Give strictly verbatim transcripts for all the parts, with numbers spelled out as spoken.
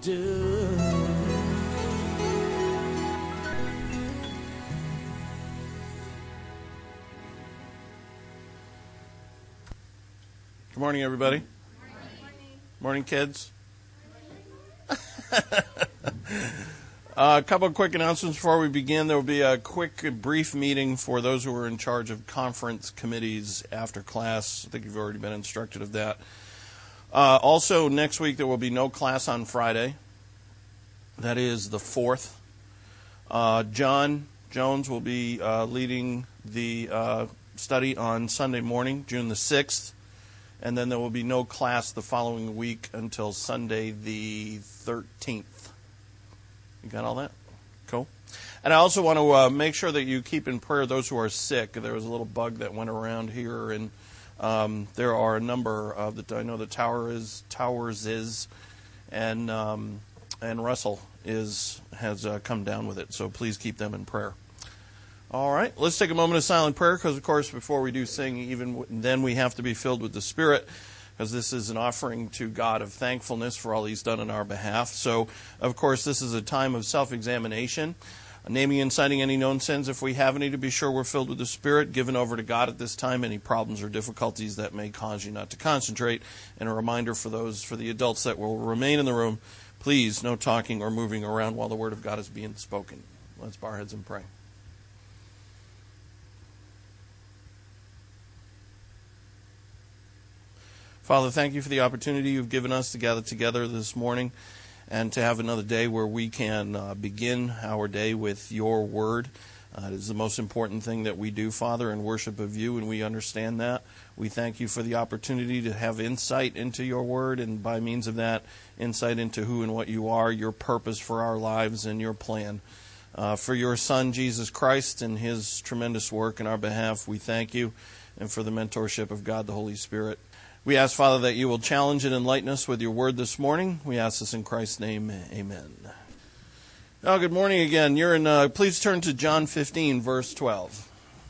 do. Good morning, everybody. Morning, morning kids. Uh, a couple of quick announcements before we begin. There will be a quick, brief meeting for those who are in charge of conference committees after class. I think you've already been instructed of that. Uh, also, next week there will be no class on Friday. That is the fourth. Uh, John Jones will be uh, leading the uh, study on Sunday morning, June the sixth. And then there will be no class the following week until Sunday the thirteenth. You got all that? Cool. And I also want to uh, make sure that you keep in prayer those who are sick. There was a little bug that went around here, and um, there are a number of the. I know the tower is Towers is, and um, and Russell is has uh, come down with it. So please keep them in prayer. All right, let's take a moment of silent prayer because, of course, before we do sing, even then we have to be filled with the Spirit, because this is an offering to God of thankfulness for all He's done on our behalf. So, of course, this is a time of self-examination, naming and citing any known sins if we have any, to be sure we're filled with the Spirit, given over to God at this time any problems or difficulties that may cause you not to concentrate, and a reminder for those, for the adults that will remain in the room, please, no talking or moving around while the Word of God is being spoken. Let's bow our heads and pray. Father, thank you for the opportunity you've given us to gather together this morning and to have another day where we can uh, begin our day with your word. Uh, it is the most important thing that we do, Father, in worship of you, and we understand that. We thank you for the opportunity to have insight into your word, and by means of that, insight into who and what you are, your purpose for our lives, and your plan. Uh, for your Son, Jesus Christ, and his tremendous work in our behalf, we thank you, and for the mentorship of God the Holy Spirit. We ask, Father, that you will challenge and enlighten us with your word this morning. We ask this in Christ's name. Amen. Oh, good morning again. You're in. Uh, please turn to John fifteen, verse twelve.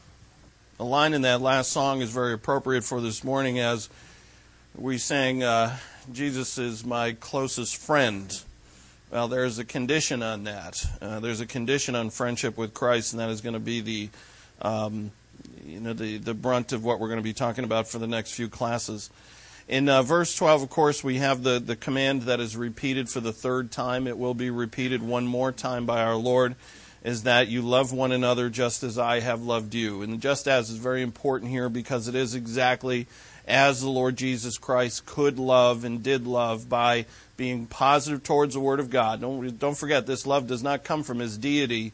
A line in that last song is very appropriate for this morning, as we sang, uh, Jesus is my closest friend. Well, there's a condition on that. Uh, there's a condition on friendship with Christ, and that is going to be the, um, you know, the, the brunt of what we're going to be talking about for the next few classes. In uh, verse twelve, of course, we have the, the command that is repeated for the third time. It will be repeated one more time by our Lord, is that you love one another just as I have loved you. And just as is very important here, because it is exactly as the Lord Jesus Christ could love and did love, by being positive towards the Word of God. Don't, don't forget, this love does not come from his deity.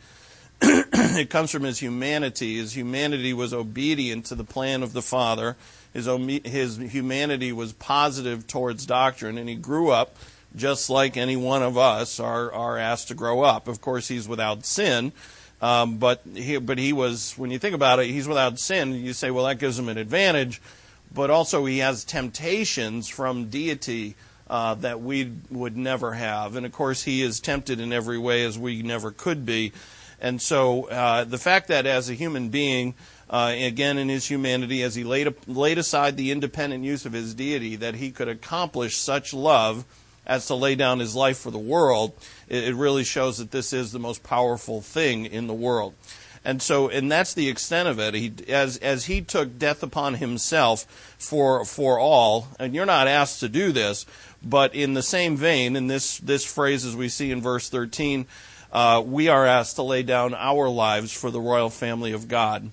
It comes from his humanity. His humanity was obedient to the plan of the Father. His, his humanity was positive towards doctrine, and he grew up just like any one of us are, are asked to grow up. Of course, he's without sin, um, but he, but he was, when you think about it, he's without sin. You say, well, that gives him an advantage, but also he has temptations from deity uh, that we would never have. And of course, he is tempted in every way as we never could be. And so uh, the fact that as a human being, uh, again in his humanity, as he laid, laid aside the independent use of his deity, that he could accomplish such love as to lay down his life for the world, it, it really shows that this is the most powerful thing in the world. And so, and that's the extent of it. He, as as he took death upon himself for for all, and you're not asked to do this, but in the same vein, in this this phrase as we see in verse thirteen, Uh, we are asked to lay down our lives for the royal family of God.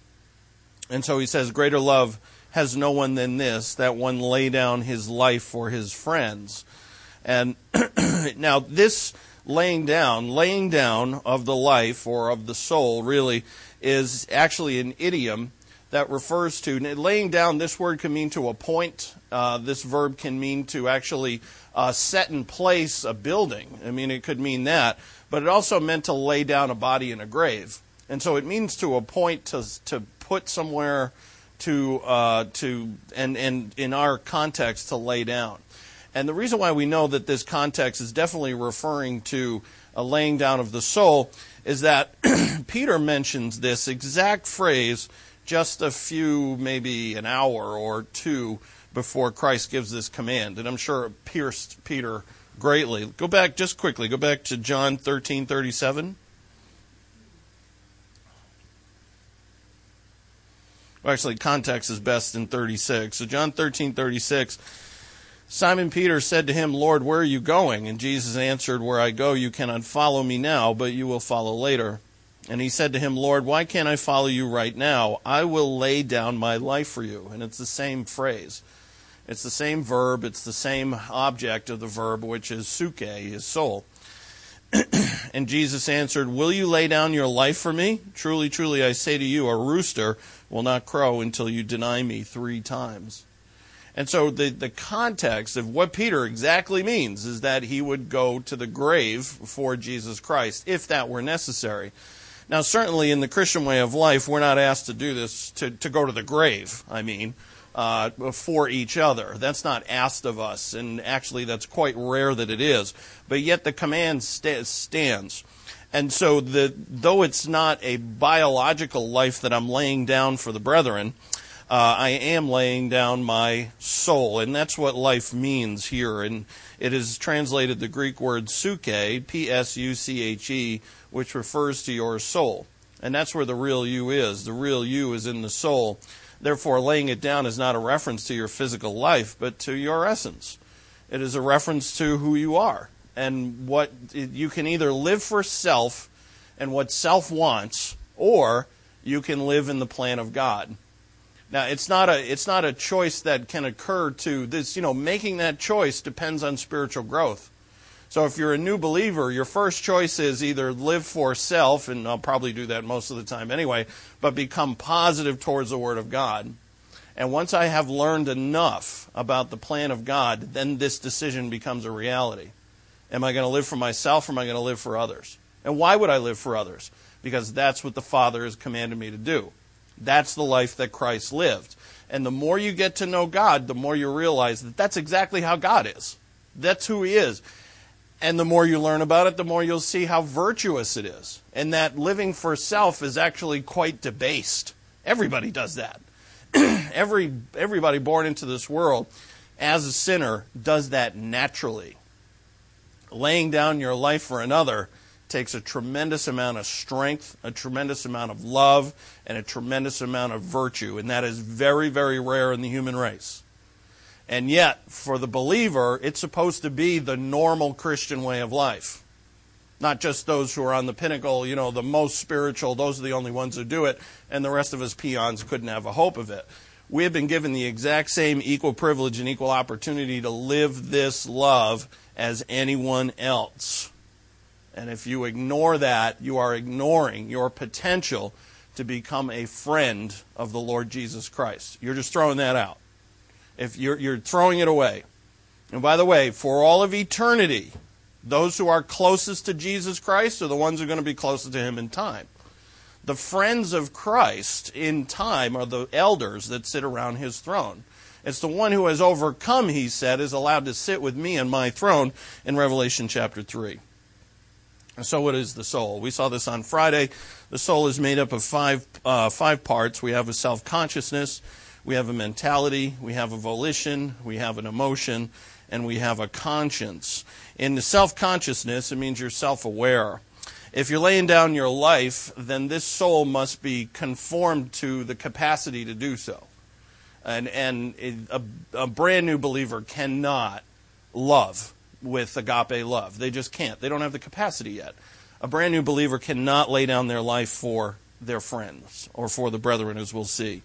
And so he says, greater love has no one than this, that one lay down his life for his friends. And now this laying down, laying down of the life or of the soul really is actually an idiom that refers to, laying down, this word can mean to appoint. Uh, this verb can mean to actually uh, set in place a building. I mean, it could mean that. But it also meant to lay down a body in a grave. And so it means to appoint, to to put somewhere, to, uh, to and, and in our context, to lay down. And the reason why we know that this context is definitely referring to a laying down of the soul is that Peter mentions this exact phrase just a few, maybe an hour or two before Christ gives this command. And I'm sure it pierced Peter greatly. Go back just quickly. Go back to John thirteen thirty-seven. Well, actually, context is best in thirty-six. So John thirteen thirty-six, Simon Peter said to him, Lord, where are you going? And Jesus answered, where I go, you cannot follow me now, but you will follow later. And he said to him, Lord, why can't I follow you right now? I will lay down my life for you. And it's the same phrase. It's the same verb. It's the same object of the verb, which is suke, his soul. And Jesus answered, will you lay down your life for me? Truly, truly, I say to you, a rooster will not crow until you deny me three times. And so the, the context of what Peter exactly means is that he would go to the grave for Jesus Christ, if that were necessary. Now, certainly in the Christian way of life, we're not asked to do this, to, to go to the grave, I mean, uh, for each other. That's not asked of us, and actually that's quite rare that it is. But yet the command st- stands. And so the, though it's not a biological life that I'm laying down for the brethren, uh, I am laying down my soul. And that's what life means here. And it is translated the Greek word suke, P S U C H E, which refers to your soul. And that's where the real you is. The real you is in the soul. Therefore, laying it down is not a reference to your physical life, but to your essence. It is a reference to who you are. And what you can either live for self and what self wants, or you can live in the plan of God. Now, it's not a it's not a choice that can occur to this, you know, making that choice depends on spiritual growth. So if you're a new believer, your first choice is either live for self, and I'll probably do that most of the time anyway, but become positive towards the Word of God. And once I have learned enough about the plan of God, then this decision becomes a reality. Am I going to live for myself, or am I going to live for others? And why would I live for others? Because that's what the Father has commanded me to do. That's the life that Christ lived. And the more you get to know God, the more you realize that that's exactly how God is. That's who He is. And the more you learn about it, the more you'll see how virtuous it is. And that living for self is actually quite debased. Everybody does that. Every everybody born into this world as a sinner does that naturally. Laying down your life for another takes a tremendous amount of strength, a tremendous amount of love, and a tremendous amount of virtue. And that is very, very rare in the human race. And yet, for the believer, it's supposed to be the normal Christian way of life. Not just those who are on the pinnacle, you know, the most spiritual, those are the only ones who do it, and the rest of us peons couldn't have a hope of it. We have been given the exact same equal privilege and equal opportunity to live this love as anyone else. And if you ignore that, you are ignoring your potential to become a friend of the Lord Jesus Christ. You're just throwing that out. If you're, you're throwing it away. And by the way, for all of eternity, those who are closest to Jesus Christ are the ones who are going to be closest to Him in time. The friends of Christ in time are the elders that sit around His throne. It's the one who has overcome, He said, is allowed to sit with me on my throne in Revelation chapter three. And so what is the soul? We saw this on Friday. The soul is made up of five, uh, five parts. We have a self-consciousness. We have a mentality, we have a volition, we have an emotion, and we have a conscience. In the self-consciousness, it means you're self-aware. If you're laying down your life, then this soul must be conformed to the capacity to do so. And, and a, a brand new believer cannot love with agape love. They just can't. They don't have the capacity yet. A brand new believer cannot lay down their life for their friends or for the brethren, as we'll see.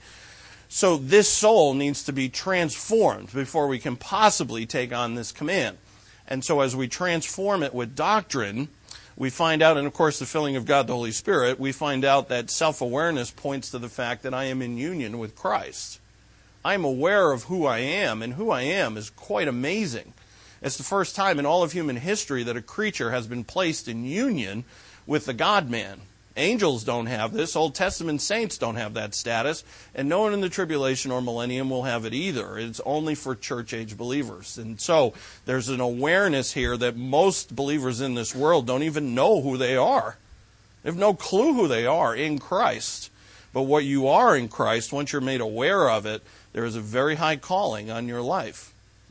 So this soul needs to be transformed before we can possibly take on this command. And so as we transform it with doctrine, we find out, and of course the filling of God, the Holy Spirit, we find out that self-awareness points to the fact that I am in union with Christ. I am aware of who I am, and who I am is quite amazing. It's the first time in all of human history that a creature has been placed in union with the God-man. Angels don't have this. Old Testament saints don't have that status. And no one in the tribulation or millennium will have it either. It's only for church-age believers. And so there's an awareness here that most believers in this world don't even know who they are. They have no clue who they are in Christ. But what you are in Christ, once you're made aware of it, there is a very high calling on your life.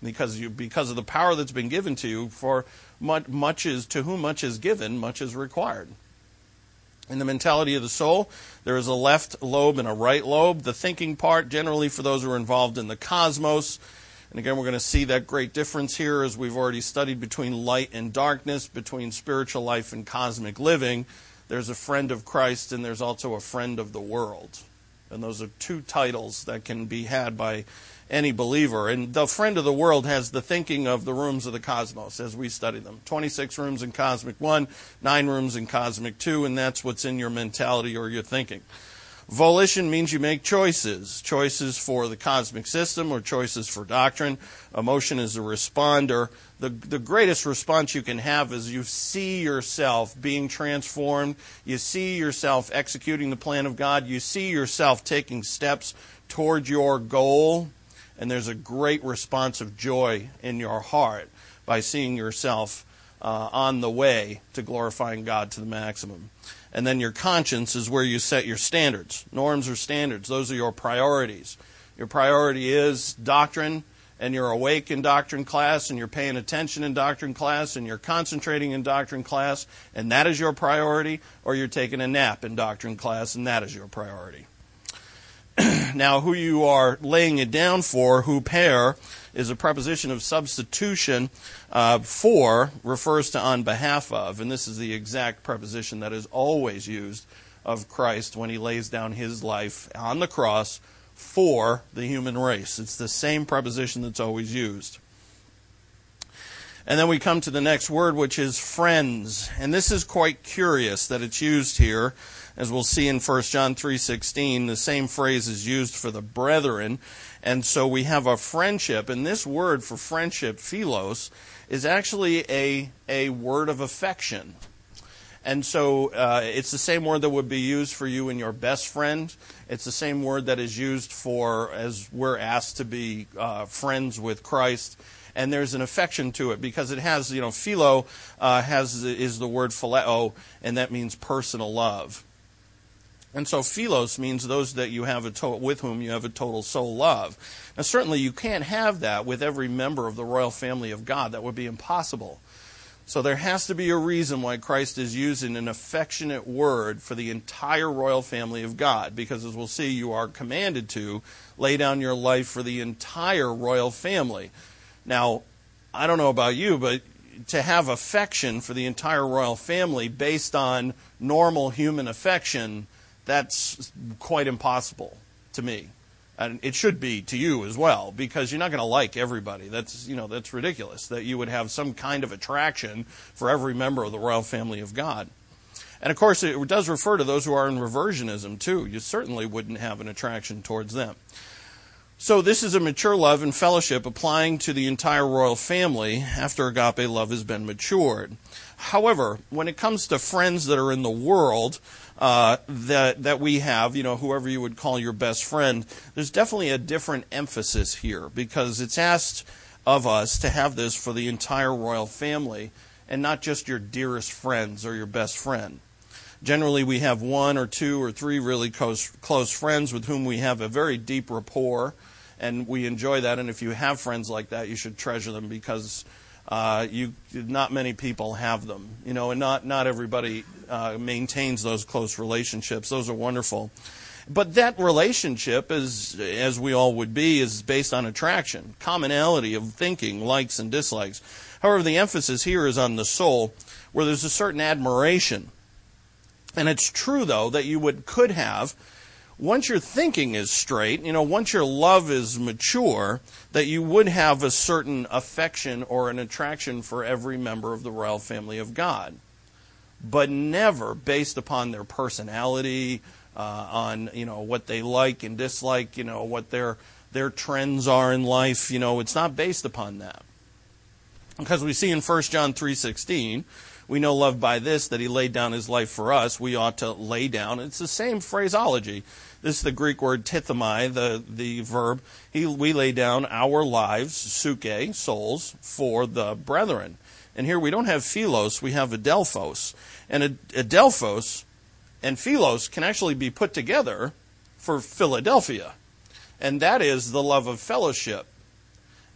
because you because of the power that's been given to you. For much, much is to whom much is given, much is required. In the mentality of the soul, there is a left lobe and a right lobe. The thinking part, generally for those who are involved in the cosmos. And again, we're going to see that great difference here, as we've already studied, between light and darkness, between spiritual life and cosmic living. There's a friend of Christ, and there's also a friend of the world. And those are two titles that can be had by any believer. And the friend of the world has the thinking of the rooms of the cosmos as we study them. twenty-six rooms in Cosmic one, nine rooms in Cosmic two, and that's what's in your mentality or your thinking. Volition means you make choices. Choices for the cosmic system or choices for doctrine. Emotion is a responder. The, the greatest response you can have is you see yourself being transformed. You see yourself executing the plan of God. You see yourself taking steps toward your goal. And there's a great response of joy in your heart by seeing yourself uh, on the way to glorifying God to the maximum. And then your conscience is where you set your standards. Norms or standards, those are your priorities. Your priority is doctrine, and you're awake in doctrine class, and you're paying attention in doctrine class, and you're concentrating in doctrine class, and that is your priority, or you're taking a nap in doctrine class, and that is your priority. Now, who you are laying it down for, huper, is a preposition of substitution. Uh, for refers to on behalf of, and this is the exact preposition that is always used of Christ when he lays down his life on the cross for the human race. It's the same preposition that's always used. And then we come to the next word, which is friends. And this is quite curious that it's used here. As we'll see in First John three sixteen, the same phrase is used for the brethren. And so we have a friendship. And this word for friendship, philos, is actually a, a word of affection. And so uh, it's the same word that would be used for you and your best friend. It's the same word that is used for, as we're asked to be uh, friends with Christ. And there's an affection to it because it has, you know, philo uh, has is the word phileo, and that means personal love. And so philos means those that you have a to- with whom you have a total soul love. Now, certainly you can't have that with every member of the royal family of God. That would be impossible. So there has to be a reason why Christ is using an affectionate word for the entire royal family of God. Because as we'll see, you are commanded to lay down your life for the entire royal family. Now, I don't know about you, but to have affection for the entire royal family based on normal human affection, that's quite impossible to me. And it should be to you as well, because you're not going to like everybody. That's, you know, that's ridiculous that you would have some kind of attraction for every member of the royal family of God. And of course, it does refer to those who are in reversionism too. You certainly wouldn't have an attraction towards them. So this is a mature love and fellowship applying to the entire royal family after agape love has been matured. However, when it comes to friends that are in the world uh, that that we have, you know, whoever you would call your best friend, there's definitely a different emphasis here because it's asked of us to have this for the entire royal family and not just your dearest friends or your best friend. Generally, we have one or two or three really close, close friends with whom we have a very deep rapport, and we enjoy that. And if you have friends like that, you should treasure them because uh, you not many people have them, you know, and not not everybody uh, maintains those close relationships. Those are wonderful, but that relationship, is, as we all would be, is based on attraction, commonality of thinking, likes and dislikes. However, the emphasis here is on the soul, where there's a certain admiration. And it's true, though, that you would could have, once your thinking is straight, you know, once your love is mature, that you would have a certain affection or an attraction for every member of the royal family of God. But never based upon their personality, uh, on, you know, what they like and dislike, you know, what their their trends are in life. You know, it's not based upon that. Because we see in First John three sixteen, we know love by this, that he laid down his life for us. We ought to lay down. It's the same phraseology. This is the Greek word tithemi, the, the verb. He, we lay down our lives, suke, souls, for the brethren. And here we don't have philos, we have adelphos. And adelphos and philos can actually be put together for Philadelphia. And that is the love of fellowship.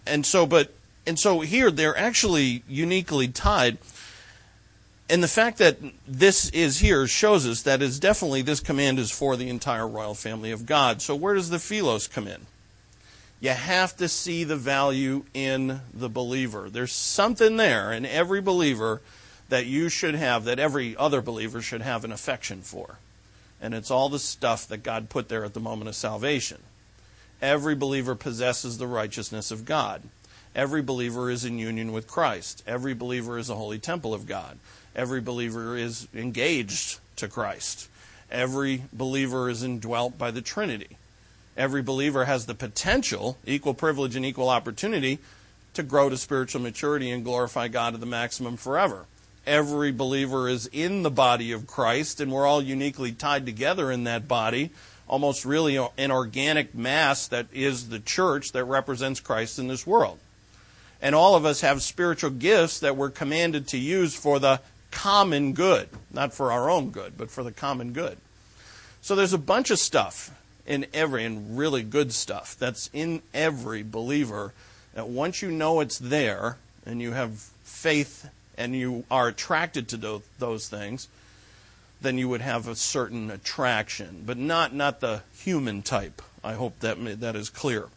and so, but and so here they're actually uniquely tied. And the fact that this is here shows us that is definitely this command is for the entire royal family of God. So where does the philos come in? You have to see the value in the believer. There's something there in every believer that you should have, that every other believer should have an affection for. And it's all the stuff that God put there at the moment of salvation. Every believer possesses the righteousness of God. Every believer is in union with Christ. Every believer is a holy temple of God. Every believer is engaged to Christ. Every believer is indwelt by the Trinity. Every believer has the potential, equal privilege and equal opportunity, to grow to spiritual maturity and glorify God to the maximum forever. Every believer is in the body of Christ, and we're all uniquely tied together in that body, almost really an organic mass that is the church that represents Christ in this world. And all of us have spiritual gifts that we're commanded to use for the common good, not for our own good, but for the common good. So there's a bunch of stuff in every, and really good stuff, that's in every believer, that once you know it's there, and you have faith, and you are attracted to those things, then you would have a certain attraction, but not, not the human type. I hope that that is clear.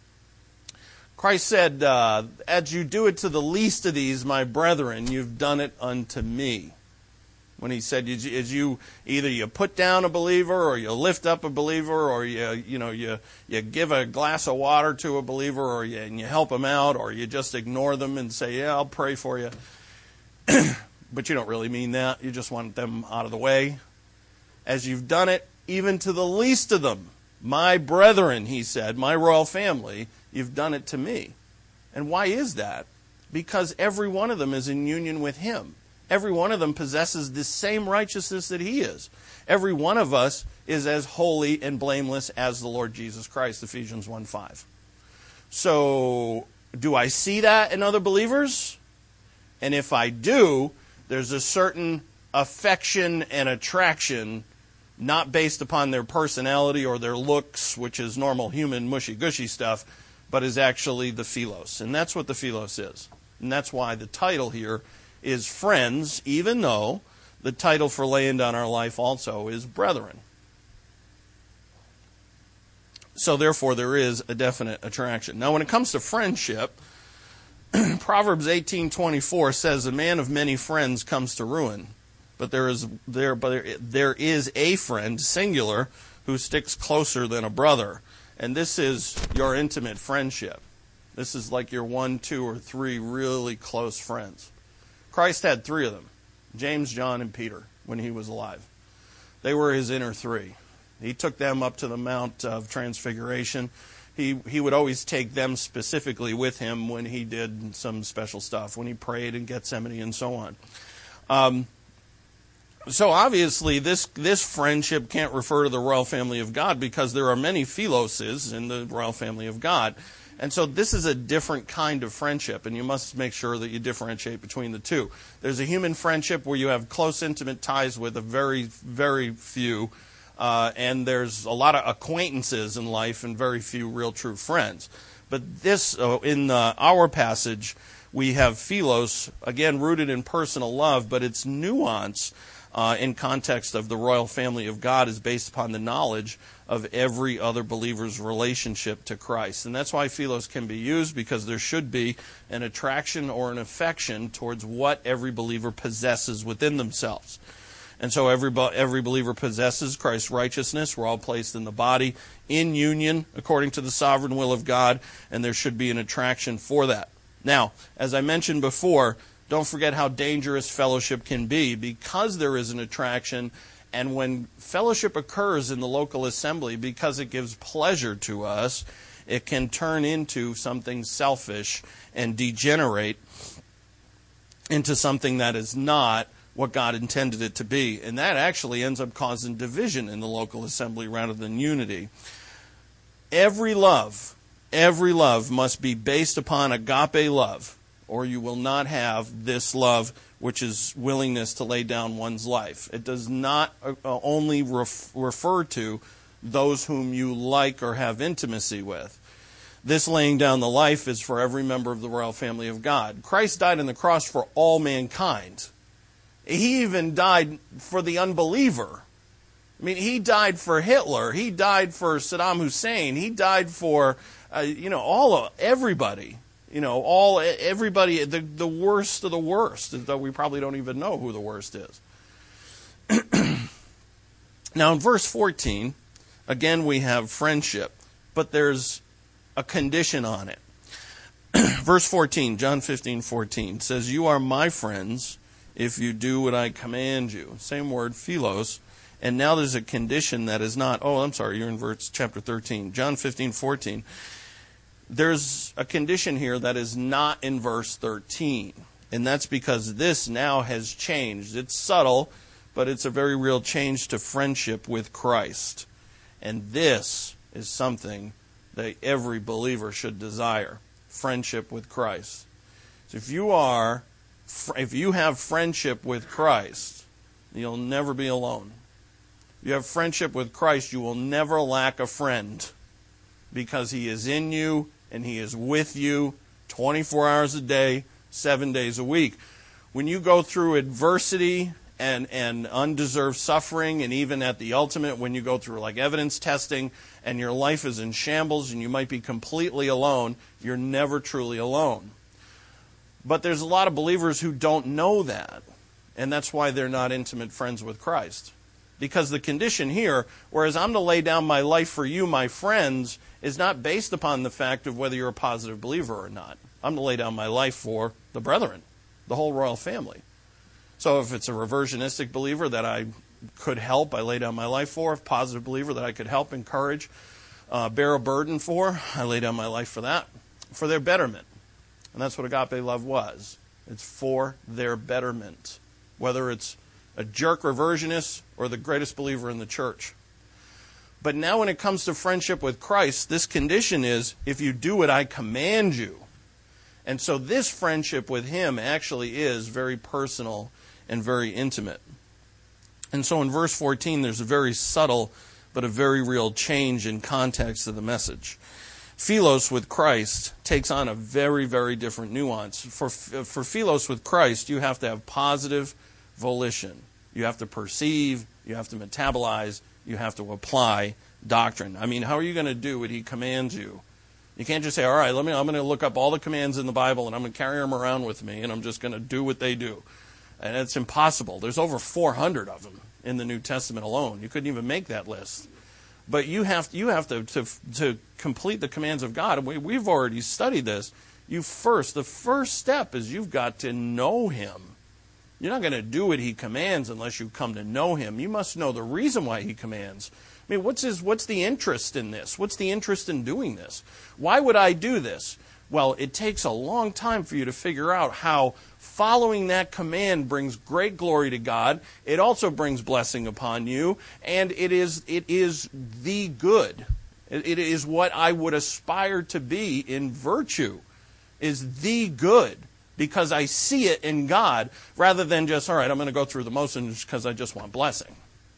Christ said, uh, as you do it to the least of these, my brethren, you've done it unto me. When he said, as you either you put down a believer, or you lift up a believer, or you you know you you give a glass of water to a believer, or you and you help them out, or you just ignore them and say, yeah, I'll pray for you. But you don't really mean that. You just want them out of the way. As you've done it even to the least of them, my brethren, he said, my royal family, you've done it to me. And why is that? Because every one of them is in union with him. Every one of them possesses the same righteousness that he is. Every one of us is as holy and blameless as the Lord Jesus Christ, Ephesians one five. So, do I see that in other believers? And if I do, there's a certain affection and attraction, not based upon their personality or their looks, which is normal human mushy-gushy stuff, but is actually the philos. And that's what the philos is. And that's why the title here is friends, even though the title for laying down our life also is brethren. So therefore there is a definite attraction. Now when it comes to friendship, Proverbs eighteen twenty-four says, a man of many friends comes to ruin, but there is there but there is a friend, singular, who sticks closer than a brother. And this is your intimate friendship. This is like your one, two, or three really close friends. Christ had three of them, James, John, and Peter, when he was alive. They were his inner three. He took them up to the Mount of Transfiguration. He he would always take them specifically with him when he did some special stuff, when he prayed in Gethsemane and so on. Um, so obviously this this friendship can't refer to the royal family of God, because there are many philoses in the royal family of God. And so this is a different kind of friendship, and you must make sure that you differentiate between the two. There's a human friendship where you have close, intimate ties with a very, very few, uh, and there's a lot of acquaintances in life and very few real true friends. But this, uh, in uh, our passage, we have philos, again, rooted in personal love, but its nuance uh, in context of the royal family of God is based upon the knowledge of every other believer's relationship to Christ. And that's why philos can be used, because there should be an attraction or an affection towards what every believer possesses within themselves. And so every every believer possesses Christ's righteousness. We're all placed in the body in union according to the sovereign will of God, and there should be an attraction for that. Now, as I mentioned before, don't forget how dangerous fellowship can be, because there is an attraction. And when fellowship occurs in the local assembly, because it gives pleasure to us, it can turn into something selfish and degenerate into something that is not what God intended it to be. And that actually ends up causing division in the local assembly rather than unity. Every love, every love must be based upon agape love, or you will not have this love, which is willingness to lay down one's life. It does not only ref- refer to those whom you like or have intimacy with. This laying down the life is for every member of the royal family of God. Christ died on the cross for all mankind. He even died for the unbeliever. I mean, he died for Hitler. He died for Saddam Hussein. He died for, uh, you know, all of everybody. You know, all everybody, the, the worst of the worst, though we probably don't even know who the worst is. Now, in verse fourteen, again, we have friendship, but there's a condition on it. Verse fourteen, John fifteen fourteen says, "You are my friends if you do what I command you." Same word, philos. And now there's a condition that is not, oh, I'm sorry, you're in verse chapter thirteen. John fifteen fourteen. There's a condition here that is not in verse thirteen. And that's because this now has changed. It's subtle, but it's a very real change to friendship with Christ. And this is something that every believer should desire. Friendship with Christ. So if you are, if you have friendship with Christ, you'll never be alone. If you have friendship with Christ, you will never lack a friend, because He is in you and He is with you twenty-four hours a day, seven days a week. When you go through adversity and, and undeserved suffering, and even at the ultimate, when you go through like evidence testing and your life is in shambles and you might be completely alone, you're never truly alone. But there's a lot of believers who don't know that, and that's why they're not intimate friends with Christ. Because the condition here, whereas I'm to lay down my life for you, my friends, is not based upon the fact of whether you're a positive believer or not. I'm to lay down my life for the brethren, the whole royal family. So if it's a reversionistic believer that I could help, I lay down my life for. A positive believer that I could help, encourage, uh, bear a burden for, I lay down my life for that, for their betterment. And that's what agape love was. It's for their betterment, whether it's a jerk reversionist or the greatest believer in the church. But now when it comes to friendship with Christ, this condition is, if you do what I command you. And so this friendship with Him actually is very personal and very intimate. And so in verse fourteen, there's a very subtle but a very real change in context of the message. Philos with Christ takes on a very, very different nuance. For, for philos with Christ, you have to have positive volition. You have to perceive, you have to metabolize, you have to apply doctrine. I mean, how are you going to do what He commands you? You can't just say, all right, let me, I'm going to look up all the commands in the Bible and I'm going to carry them around with me and I'm just going to do what they do. And it's impossible. There's over four hundred of them in the New Testament alone. You couldn't even make that list. But you have, you have to, to, to complete the commands of God. We, we've already studied this. You first, the first step is you've got to know Him. You're not going to do what He commands unless you come to know Him. You must know the reason why He commands. I mean, what's his, what's the interest in this? What's the interest in doing this? Why would I do this? Well, it takes a long time for you to figure out how following that command brings great glory to God. It also brings blessing upon you, and it is it is the good. It, it is what I would aspire to be in virtue, is the good. Because I see it in God, rather than just, all right, I'm going to go through the motions because I just want blessing.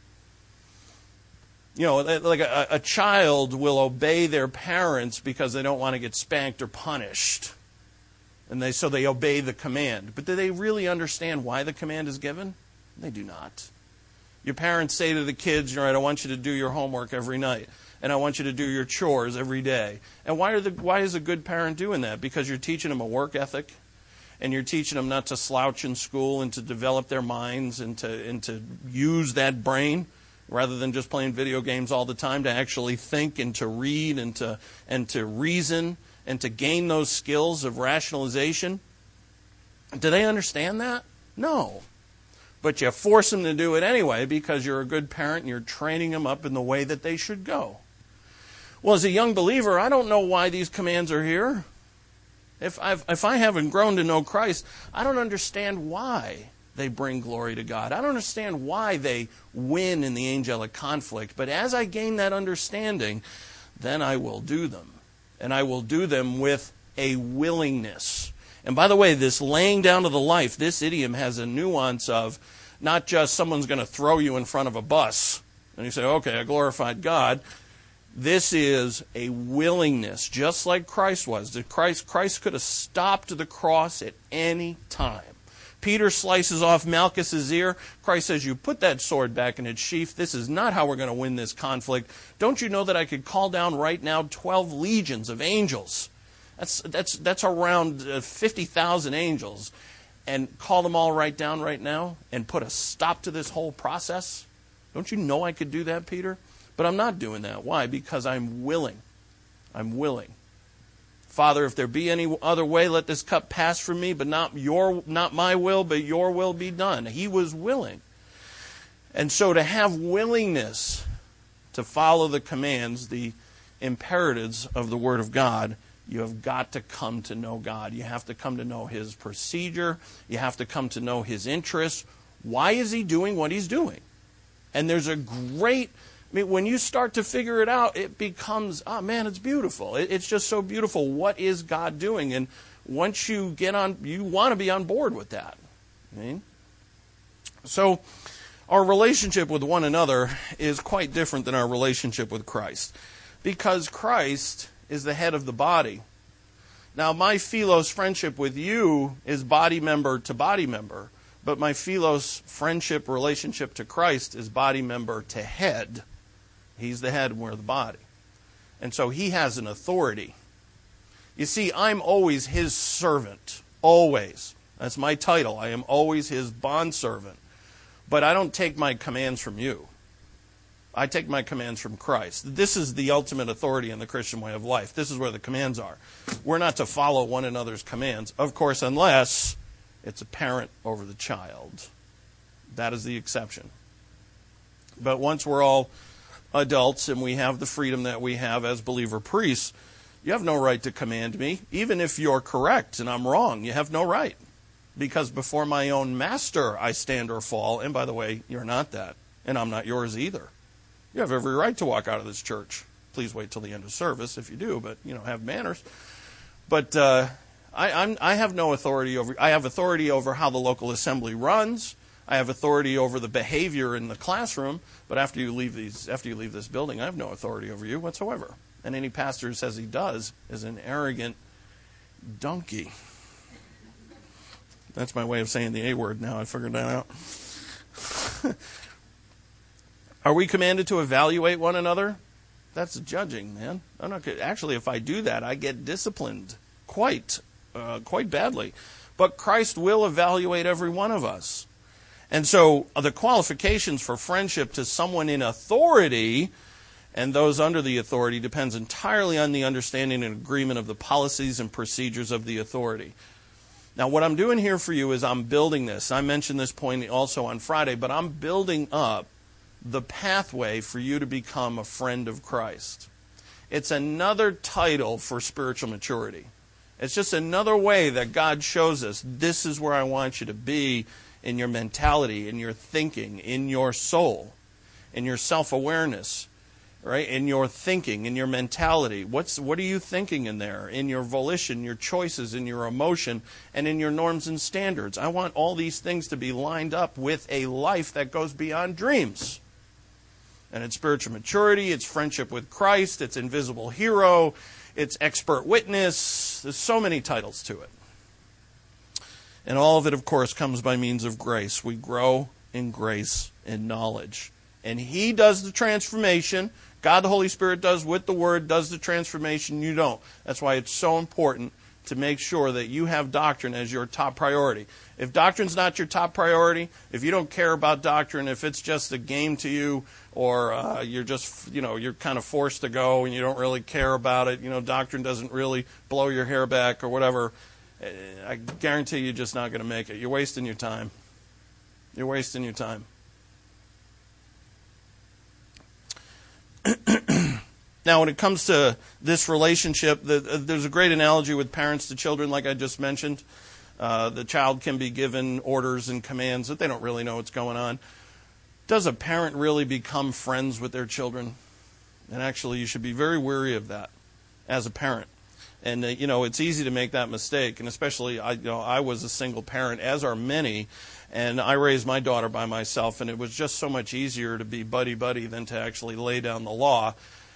You know, like a, a child will obey their parents because they don't want to get spanked or punished. And they so they obey the command. But do they really understand why the command is given? They do not. Your parents say to the kids, all right, I want you to do your homework every night. And I want you to do your chores every day. And why are the why is a good parent doing that? Because you're teaching them a work ethic. And you're teaching them not to slouch in school and to develop their minds and to and to use that brain rather than just playing video games all the time, to actually think and to read and to and to reason and to gain those skills of rationalization. Do they understand that? No. But you force them to do it anyway because you're a good parent and you're training them up in the way that they should go. Well, as a young believer, I don't know why these commands are here. If I've, if I haven't grown to know Christ, I don't understand why they bring glory to God. I don't understand why they win in the angelic conflict. But as I gain that understanding, then I will do them. And I will do them with a willingness. And by the way, this laying down of the life, this idiom has a nuance of not just someone's going to throw you in front of a bus. And you say, okay, I glorified God. This is a willingness, just like Christ was. That Christ, Christ could have stopped the cross at any time. Peter slices off Malchus's ear. Christ says, you put that sword back in its sheath. This is not how we're going to win this conflict. Don't you know that I could call down right now twelve legions of angels? That's, that's, that's around fifty thousand angels. And call them all right down right now and put a stop to this whole process? Don't you know I could do that, Peter? But I'm not doing that. Why? Because I'm willing. I'm willing. Father, if there be any other way, let this cup pass from me, but not your, not my will, but your will be done. He was willing. And so to have willingness to follow the commands, the imperatives of the Word of God, you have got to come to know God. You have to come to know His procedure. You have to come to know His interests. Why is He doing what He's doing? And there's a great... I mean, when you start to figure it out, it becomes, oh man, it's beautiful. It, it's just so beautiful. What is God doing? And once you get on, you want to be on board with that. I mean, so our relationship with one another is quite different than our relationship with Christ, because Christ is the head of the body. Now, my philos friendship with you is body member to body member, but my philos friendship relationship to Christ is body member to head. He's the head and we're the body. And so He has an authority. You see, I'm always His servant. Always. That's my title. I am always His bondservant. But I don't take my commands from you. I take my commands from Christ. This is the ultimate authority in the Christian way of life. This is where the commands are. We're not to follow one another's commands, of course, unless it's a parent over the child. That is the exception. But once we're all adults and we have the freedom that we have as believer priests, you have no right to command me. Even if you're correct and I'm wrong, you have no right. Because before my own master I stand or fall. And by the way, you're not that. And I'm not yours either. You have every right to walk out of this church. Please wait till the end of service if you do, but, you know, have manners. But uh, I, I'm, I have no authority over, I have authority over how the local assembly runs. I have authority over the behavior in the classroom, but after you leave these, after you leave this building, I have no authority over you whatsoever. And any pastor who says he does is an arrogant donkey. That's my way of saying the A word now. I figured that out. Are we commanded to evaluate one another? That's judging, man. I'm not, actually, if I do that, I get disciplined quite, uh, quite badly. But Christ will evaluate every one of us. And so uh, the qualifications for friendship to someone in authority and those under the authority depends entirely on the understanding and agreement of the policies and procedures of the authority. Now, what I'm doing here for you is I'm building this. I mentioned this point also on Friday, but I'm building up the pathway for you to become a friend of Christ. It's another title for spiritual maturity. It's just another way that God shows us this is where I want you to be in your mentality, in your thinking, in your soul, in your self-awareness, right? In your thinking, in your mentality. What's what are you thinking in there? In your volition, your choices, in your emotion, and in your norms and standards. I want all these things to be lined up with a life that goes beyond dreams. And it's spiritual maturity, it's friendship with Christ, it's invisible hero, it's expert witness. There's so many titles to it. And all of it, of course, comes by means of grace. We grow in grace and knowledge. And He does the transformation. God the Holy Spirit does with the Word, does the transformation. You don't. That's why it's so important to make sure that you have doctrine as your top priority. If doctrine's not your top priority, if you don't care about doctrine, if it's just a game to you, or uh, you're just, you know, you're kind of forced to go and you don't really care about it, you know, doctrine doesn't really blow your hair back or whatever, I guarantee you're just not going to make it. You're wasting your time. You're wasting your time. Now, when it comes to this relationship, the, uh, there's a great analogy with parents to children, like I just mentioned. Uh, the child can be given orders and commands that they don't really know what's going on. Does a parent really become friends with their children? And actually, you should be very wary of that as a parent. And, uh, you know, it's easy to make that mistake. And especially, I, you know, I was a single parent, as are many. And I raised my daughter by myself. And it was just so much easier to be buddy-buddy than to actually lay down the law.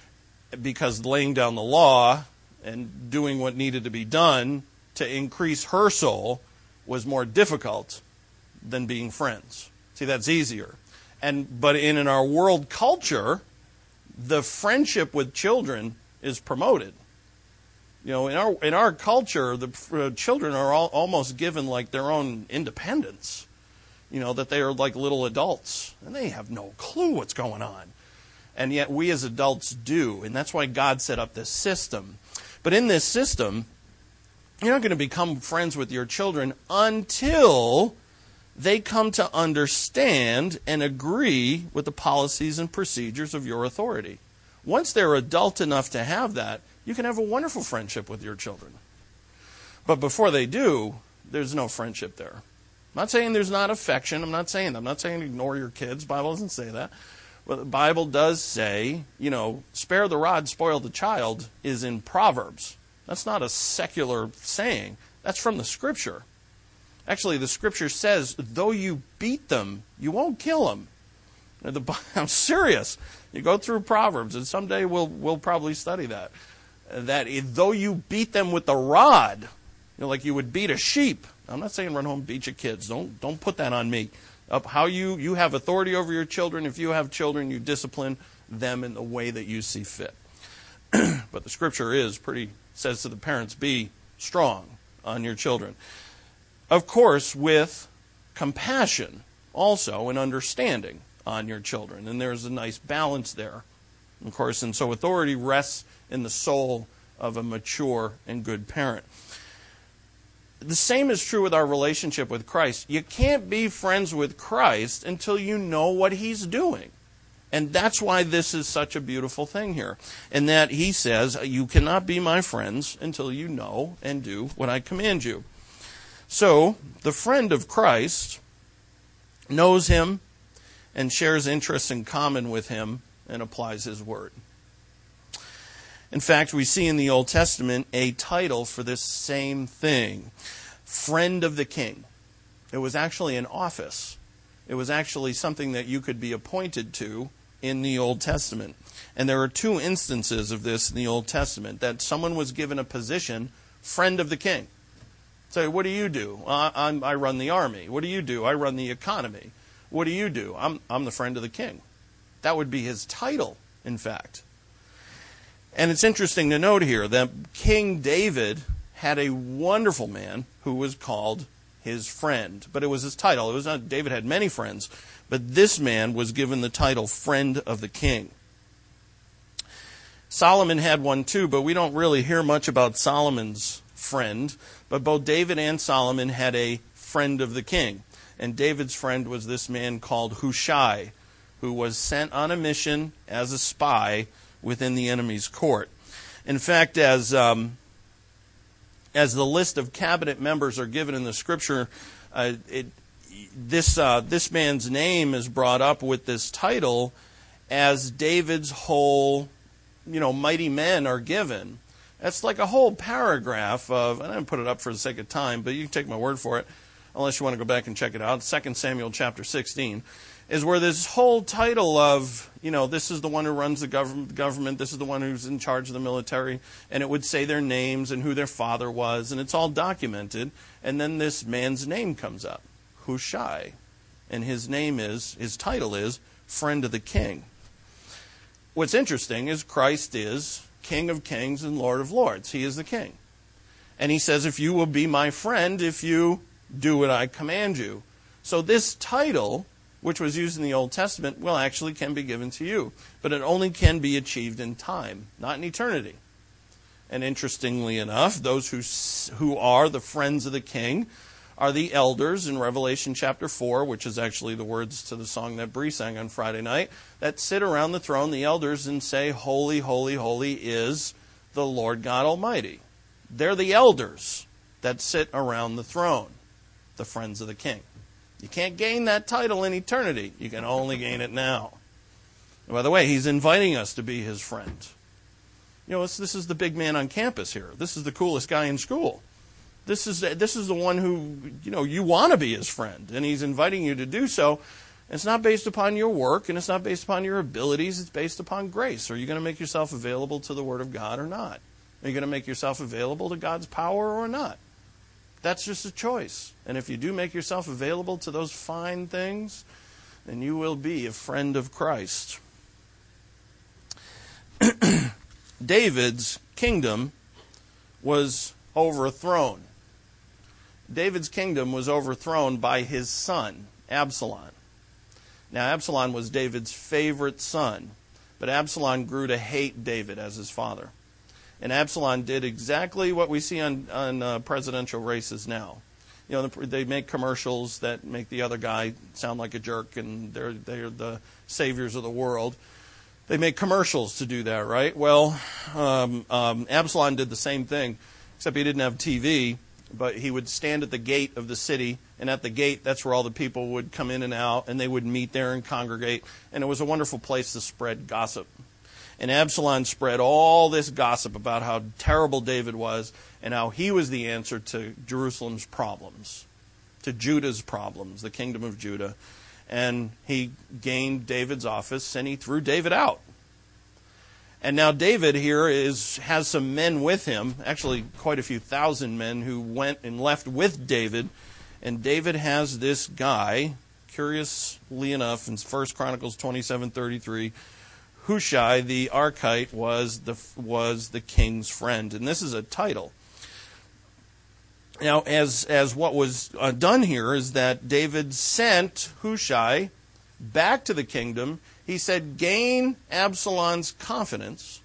because laying down the law and doing what needed to be done to increase her soul was more difficult than being friends. See, that's easier. And but in, in our world culture, the friendship with children is promoted. You know, in our in our culture, the uh, children are all, almost given like their own independence. You know, that they are like little adults, and they have no clue what's going on. And yet we as adults do, and that's why God set up this system. But in this system, you're not going to become friends with your children until they come to understand and agree with the policies and procedures of your authority. Once they're adult enough to have that, you can have a wonderful friendship with your children. But before they do, there's no friendship there. I'm not saying there's not affection. I'm not saying that. I'm not saying ignore your kids. The Bible doesn't say that. But the Bible does say, you know, spare the rod, spoil the child is in Proverbs. That's not a secular saying. That's from the Scripture. Actually, the Scripture says, though you beat them, you won't kill them. The, I'm serious. You go through Proverbs, and someday we'll we'll probably study that. That though you beat them with the rod, you know, like you would beat a sheep. I'm not saying run home and beat your kids. Don't don't put that on me. Up how you, you have authority over your children. If you have children, you discipline them in the way that you see fit. But the Scripture is pretty, says to the parents, be strong on your children. Of course, with compassion also and understanding on your children. And there's a nice balance there, of course. And so authority rests in the soul of a mature and good parent. The same is true with our relationship with Christ. You can't be friends with Christ until you know what He's doing. And that's why this is such a beautiful thing here. And that He says, you cannot be my friends until you know and do what I command you. So, the friend of Christ knows Him and shares interests in common with Him and applies His word. In fact, we see in the Old Testament a title for this same thing, Friend of the King. It was actually an office. It was actually something that you could be appointed to in the Old Testament. And there are two instances of this in the Old Testament, that someone was given a position, Friend of the King. So, what do you do? Uh, I'm, I run the army. What do you do? I run the economy. What do you do? I'm, I'm the friend of the king. That would be his title, in fact. And it's interesting to note here that King David had a wonderful man who was called his friend. But it was his title. It was not, David had many friends, but this man was given the title Friend of the King. Solomon had one too, but we don't really hear much about Solomon's friend. But both David and Solomon had a friend of the king. And David's friend was this man called Hushai, who was sent on a mission as a spy within the enemy's court. In fact, as um, as the list of cabinet members are given in the Scripture, uh, it, this uh, this man's name is brought up with this title as David's whole, you know, mighty men are given. That's like a whole paragraph of, and I didn't put it up for the sake of time, but you can take my word for it, unless you want to go back and check it out. Second Samuel chapter sixteen is where this whole title of, you know, this is the one who runs the government, government, this is the one who's in charge of the military, and it would say their names and who their father was, and it's all documented. And then this man's name comes up, Hushai, and his name is, his title is Friend of the King. What's interesting is Christ is King of Kings and Lord of Lords. He is the King. And He says, if you will be my friend, if you do what I command you. So this title, which was used in the Old Testament, well, actually can be given to you. But it only can be achieved in time, not in eternity. And interestingly enough, those who who are the friends of the king are the elders in Revelation chapter four, which is actually the words to the song that Bree sang on Friday night, that sit around the throne, the elders, and say, holy, holy, holy is the Lord God Almighty. They're the elders that sit around the throne, the friends of the king. You can't gain that title in eternity. You can only gain it now. And by the way, He's inviting us to be His friend. You know, this is the big man on campus here. This is the coolest guy in school. This is this is the one who, you know, you want to be his friend. And He's inviting you to do so. It's not based upon your work, and it's not based upon your abilities. It's based upon grace. Are you going to make yourself available to the Word of God or not? Are you going to make yourself available to God's power or not? That's just a choice. And if you do make yourself available to those fine things, then you will be a friend of Christ. David's kingdom was overthrown. David's kingdom was overthrown by his son, Absalom. Now, Absalom was David's favorite son, but Absalom grew to hate David as his father. And Absalom did exactly what we see on, on uh, presidential races now. You know, they make commercials that make the other guy sound like a jerk, and they're they're the saviors of the world. They make commercials to do that, right? Well, um, um, Absalom did the same thing, except he didn't have T V, but he would stand at the gate of the city, and at the gate, that's where all the people would come in and out, and they would meet there and congregate, and it was a wonderful place to spread gossip. And Absalom spread all this gossip about how terrible David was and how he was the answer to Jerusalem's problems, to Judah's problems, the kingdom of Judah. And he gained David's office, and he threw David out. And now David here is has some men with him, actually quite a few thousand men who went and left with David. And David has this guy, curiously enough, in First Chronicles twenty-seven thirty-three, Hushai the Archite was the was the king's friend, and this is a title. Now, as as what was uh, done here is that David sent Hushai back to the kingdom. He said, gain Absalom's confidence,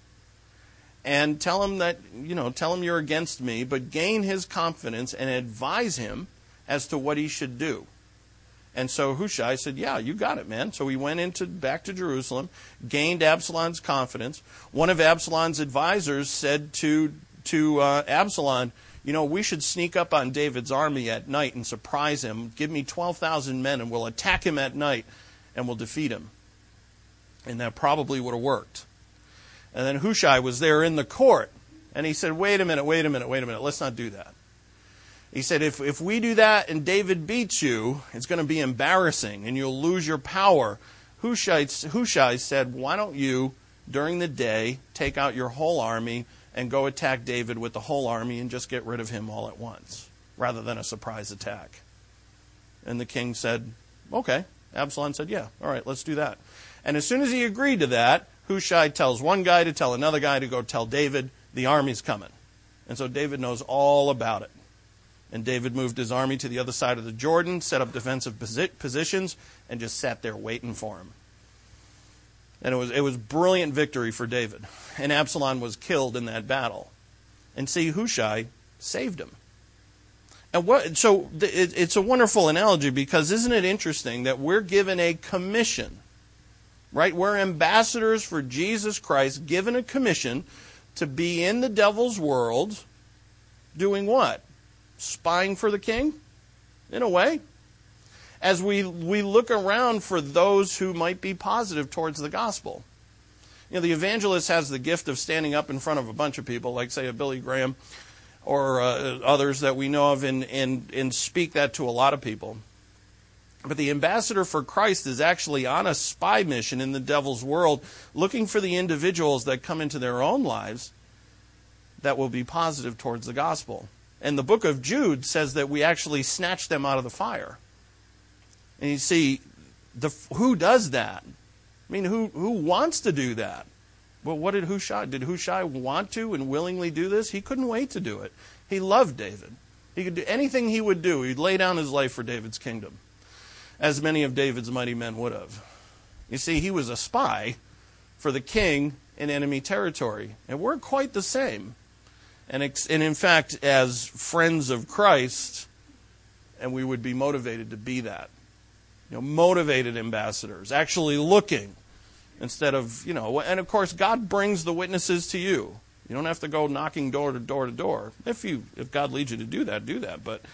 and tell him that you know tell him you're against me, but gain his confidence and advise him as to what he should do. And so Hushai said, yeah, you got it, man. So he went into back to Jerusalem, gained Absalom's confidence. One of Absalom's advisors said to, to uh, Absalom, you know, we should sneak up on David's army at night and surprise him. Give me twelve thousand men, and we'll attack him at night, and we'll defeat him. And that probably would have worked. And then Hushai was there in the court, and he said, wait a minute, wait a minute, wait a minute. Let's not do that. He said, if if we do that and David beats you, it's going to be embarrassing and you'll lose your power. Hushai, Hushai said, why don't you, during the day, take out your whole army and go attack David with the whole army and just get rid of him all at once, rather than a surprise attack. And the king said, okay. Absalom said, yeah, all right, let's do that. And as soon as he agreed to that, Hushai tells one guy to tell another guy to go tell David, the army's coming. And so David knows all about it. And David moved his army to the other side of the Jordan, set up defensive positions, and just sat there waiting for him. And it was it was brilliant victory for David. And Absalom was killed in that battle. And see, Hushai saved him. And what? So it, it's a wonderful analogy, because isn't it interesting that we're given a commission, right? We're ambassadors for Jesus Christ, given a commission to be in the devil's world, doing what? Spying for the king, in a way. As we we look around for those who might be positive towards the gospel. You know, the evangelist has the gift of standing up in front of a bunch of people, like, say, a Billy Graham or uh, others that we know of, and, and, and speak that to a lot of people. But the ambassador for Christ is actually on a spy mission in the devil's world, looking for the individuals that come into their own lives that will be positive towards the gospel. And the book of Jude says that we actually snatch them out of the fire. And you see, the, who does that? I mean, who who wants to do that? Well, what did Hushai? Did Hushai want to and willingly do this? He couldn't wait to do it. He loved David. He could do anything he would do. He'd lay down his life for David's kingdom, as many of David's mighty men would have. You see, he was a spy for the king in enemy territory. And we're quite the same. And, ex- and in fact, as friends of Christ, and we would be motivated to be that. You know, motivated ambassadors, actually looking instead of, you know, and of course, God brings the witnesses to you. You don't have to go knocking door to door to door. If you, if God leads you to do that, do that. But,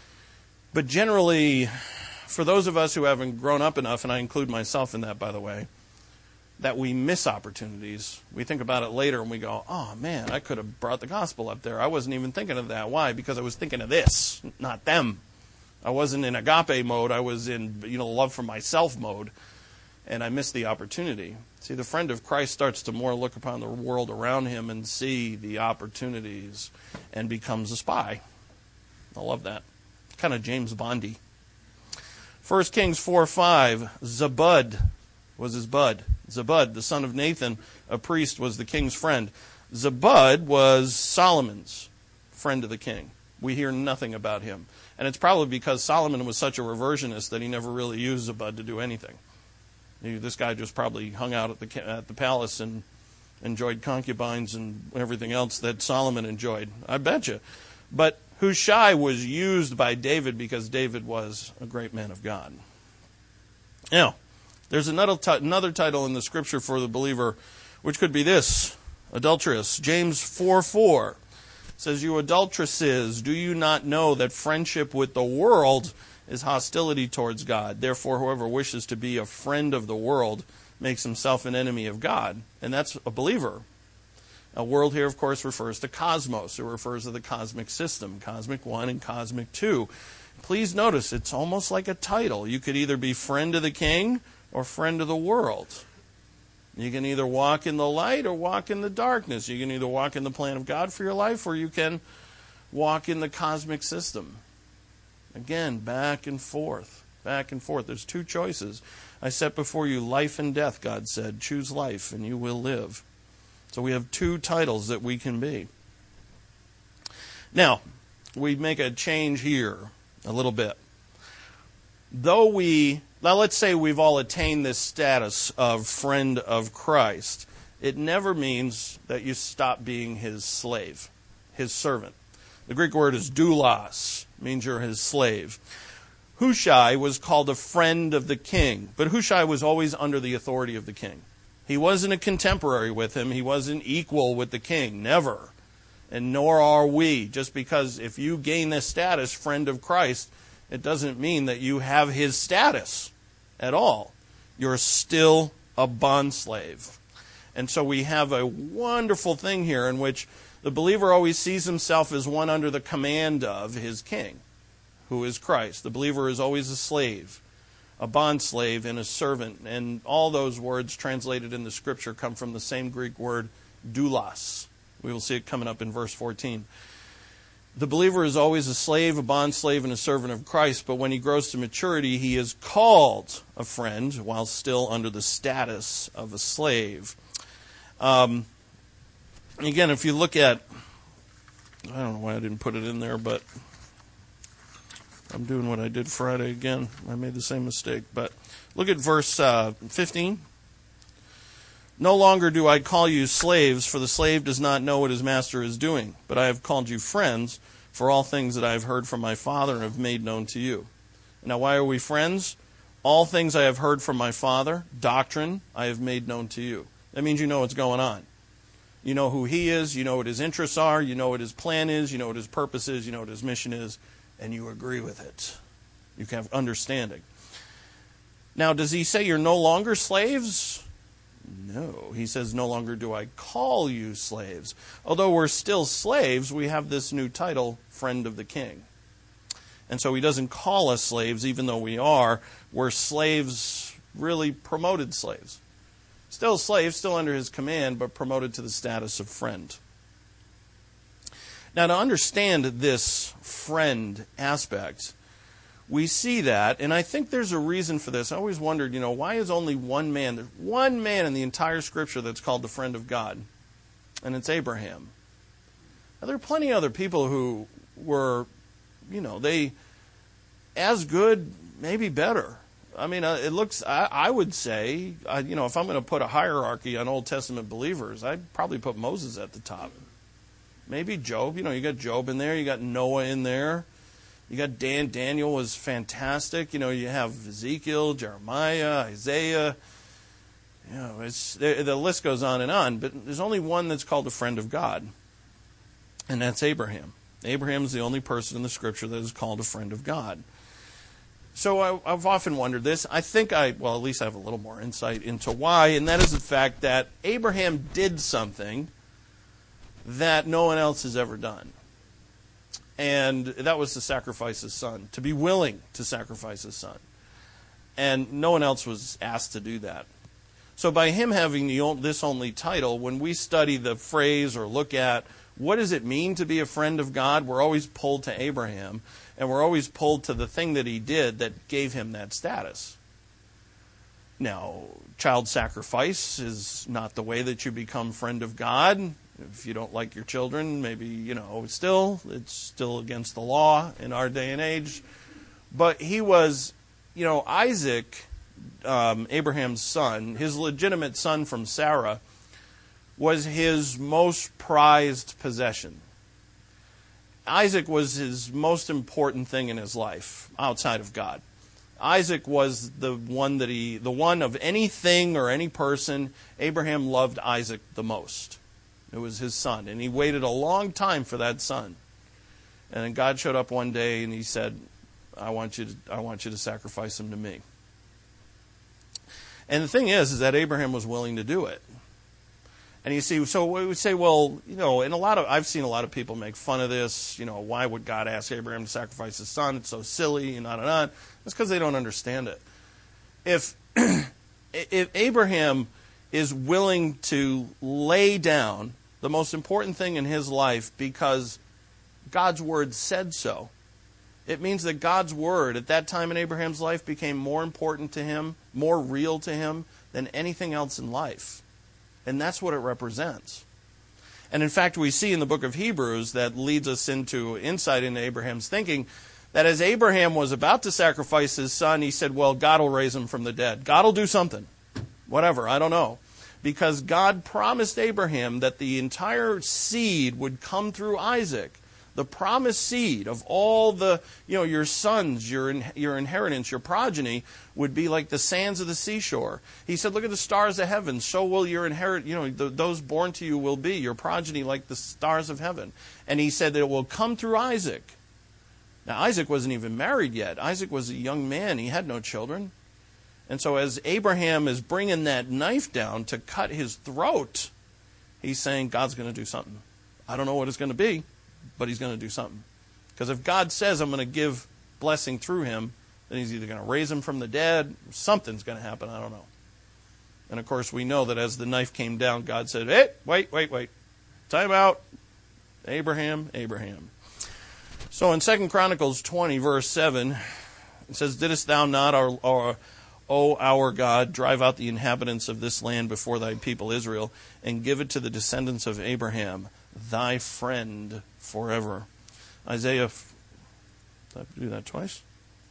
but generally, for those of us who haven't grown up enough, and I include myself in that, by the way, that we miss opportunities. We think about it later and we go, oh man, I could have brought the gospel up there. I wasn't even thinking of that. Why? Because I was thinking of this, not them. I wasn't in agape mode. I was in, you know, love for myself mode, and I missed the opportunity. See, the friend of Christ starts to more look upon the world around him and see the opportunities and becomes a spy. I love that. Kind of James Bondy. First Kings four five, Zabud was his bud. Zabud, the son of Nathan, a priest, was the king's friend. Zabud was Solomon's friend of the king. We hear nothing about him. And it's probably because Solomon was such a reversionist that he never really used Zabud to do anything. He, this guy just probably hung out at the at the palace and enjoyed concubines and everything else that Solomon enjoyed. I bet you. But Hushai was used by David because David was a great man of God. Now, there's another, t- another title in the scripture for the believer, which could be this, adulteress. James four four says, "You adulteresses, do you not know that friendship with the world is hostility towards God? Therefore, whoever wishes to be a friend of the world makes himself an enemy of God." And that's a believer. A world here, of course, refers to cosmos. It refers to the cosmic system, cosmic one and cosmic two. Please notice, it's almost like a title. You could either be friend of the king or friend of the world. You can either walk in the light or walk in the darkness. You can either walk in the plan of God for your life or you can walk in the cosmic system. Again, back and forth, back and forth. There's two choices. I set before you life and death, God said. Choose life and you will live. So we have two titles that we can be. Now, we make a change here a little bit. Though we, now let's say we've all attained this status of friend of Christ, it never means that you stop being his slave, his servant. The Greek word is doulos, means you're his slave. Hushai was called a friend of the king, but Hushai was always under the authority of the king. He wasn't a contemporary with him. He wasn't equal with the king. Never. And nor are we. Just because if you gain this status, friend of Christ, it doesn't mean that you have his status at all. You're still a bondslave. And so we have a wonderful thing here in which the believer always sees himself as one under the command of his king, who is Christ. The believer is always a slave. A bondslave and a servant. And all those words translated in the scripture come from the same Greek word, doulos. We will see it coming up in verse fourteen. The believer is always a slave, a bondslave, and a servant of Christ, but when he grows to maturity, he is called a friend while still under the status of a slave. Um, again, if you look at, I don't know why I didn't put it in there, but I'm doing what I did Friday again. I made the same mistake. But look at verse uh, fifteen. "No longer do I call you slaves, for the slave does not know what his master is doing. But I have called you friends, for all things that I have heard from my Father and have made known to you." Now, why are we friends? All things I have heard from my Father, doctrine, I have made known to you. That means you know what's going on. You know who he is. You know what his interests are. You know what his plan is. You know what his purpose is. You know what his mission is. And you agree with it. You can have understanding. Now, does he say you're no longer slaves? No. He says, "No longer do I call you slaves." Although we're still slaves, we have this new title, friend of the king. And so he doesn't call us slaves, even though we are. We're slaves, really promoted slaves. Still slaves, still under his command, but promoted to the status of friend. Now, to understand this friend aspect, we see that, and I think there's a reason for this. I always wondered, you know, why is only one man, there's one man in the entire Scripture that's called the friend of God, and it's Abraham. Now, there are plenty of other people who were, you know, they, as good, maybe better. I mean, uh, it looks, I, I would say, uh, you know, if I'm going to put a hierarchy on Old Testament believers, I'd probably put Moses at the top. Maybe Job. You know, you got Job in there. You got Noah in there. You got Dan. Daniel was fantastic. You know, you have Ezekiel, Jeremiah, Isaiah. You know, it's the, the list goes on and on. But there's only one that's called a friend of God, and that's Abraham. Abraham is the only person in the Scripture that is called a friend of God. So I, I've often wondered this. I think I, well, at least I have a little more insight into why, and that is the fact that Abraham did something that no one else has ever done. And that was to sacrifice his son, to be willing to sacrifice his son. And no one else was asked to do that. So by him having the, this only title, when we study the phrase or look at what does it mean to be a friend of God, we're always pulled to Abraham, and we're always pulled to the thing that he did that gave him that status. Now, child sacrifice is not the way that you become friend of God. If you don't like your children, maybe, you know, still, it's still against the law in our day and age. But he was, you know, Isaac, um, Abraham's son, his legitimate son from Sarah, was his most prized possession. Isaac was his most important thing in his life outside of God. Isaac was the one that he, the one of anything or any person, Abraham loved Isaac the most. It was his son, and he waited a long time for that son. And then God showed up one day, and he said, "I want you to, I want you to sacrifice him to me." And the thing is, is that Abraham was willing to do it. And you see, so we would say, well, you know, and a lot of I've seen a lot of people make fun of this. You know, why would God ask Abraham to sacrifice his son? It's so silly, and on and on. It's because they don't understand it. If if Abraham is willing to lay down the most important thing in his life because God's word said so, it means that God's word at that time in Abraham's life became more important to him, more real to him than anything else in life. And that's what it represents. And in fact, we see in the book of Hebrews that leads us into insight into Abraham's thinking that as Abraham was about to sacrifice his son, he said, well, God will raise him from the dead. God will do something. Whatever, I don't know. Because God promised Abraham that the entire seed would come through Isaac. The promised seed of all the, you know, your sons, your your inheritance, your progeny would be like the sands of the seashore. He said, look at the stars of heaven. So will your inherit, you know, the, those born to you will be, your progeny like the stars of heaven. And he said that it will come through Isaac. Now, Isaac wasn't even married yet. Isaac was a young man. He had no children. And so as Abraham is bringing that knife down to cut his throat, he's saying, God's going to do something. I don't know what it's going to be, but he's going to do something. Because if God says I'm going to give blessing through him, then he's either going to raise him from the dead, or something's going to happen, I don't know. And of course we know that as the knife came down, God said, hey, wait, wait, wait. Time out. Abraham, Abraham. So in Second Chronicles twenty, verse seven, it says, didst thou not, our, our O our God, drive out the inhabitants of this land before thy people Israel, and give it to the descendants of Abraham, thy friend, forever. Isaiah, did I do that twice?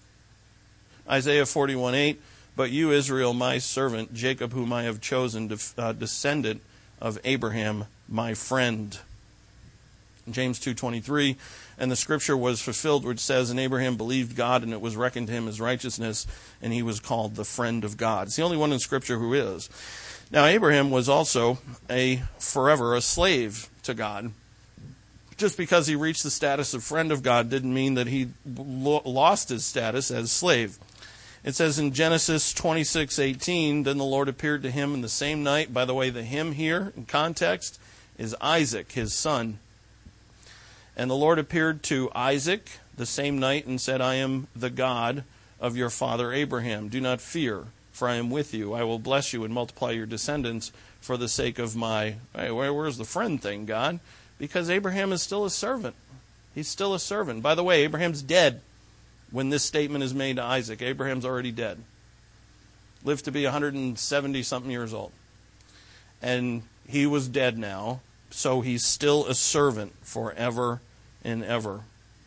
Isaiah forty-one eight, but you, Israel, my servant, Jacob, whom I have chosen, uh, descendant of Abraham, my friend. James two twenty-three, and the scripture was fulfilled which says, and Abraham believed God, and it was reckoned to him as righteousness, and he was called the friend of God. It's the only one in scripture who is. Now, Abraham was also a forever a slave to God. Just because he reached the status of friend of God didn't mean that he lo- lost his status as slave. It says in Genesis twenty-six eighteen, then the Lord appeared to him in the same night. By the way, the him here in context is Isaac, his son. And the Lord appeared to Isaac the same night and said, I am the God of your father Abraham. Do not fear, for I am with you. I will bless you and multiply your descendants for the sake of my... Hey, where, where's the friend thing, God? Because Abraham is still a servant. He's still a servant. By the way, Abraham's dead when this statement is made to Isaac. Abraham's already dead. Lived to be one hundred seventy-something years old. And he was dead now. So he's still a servant forever and ever.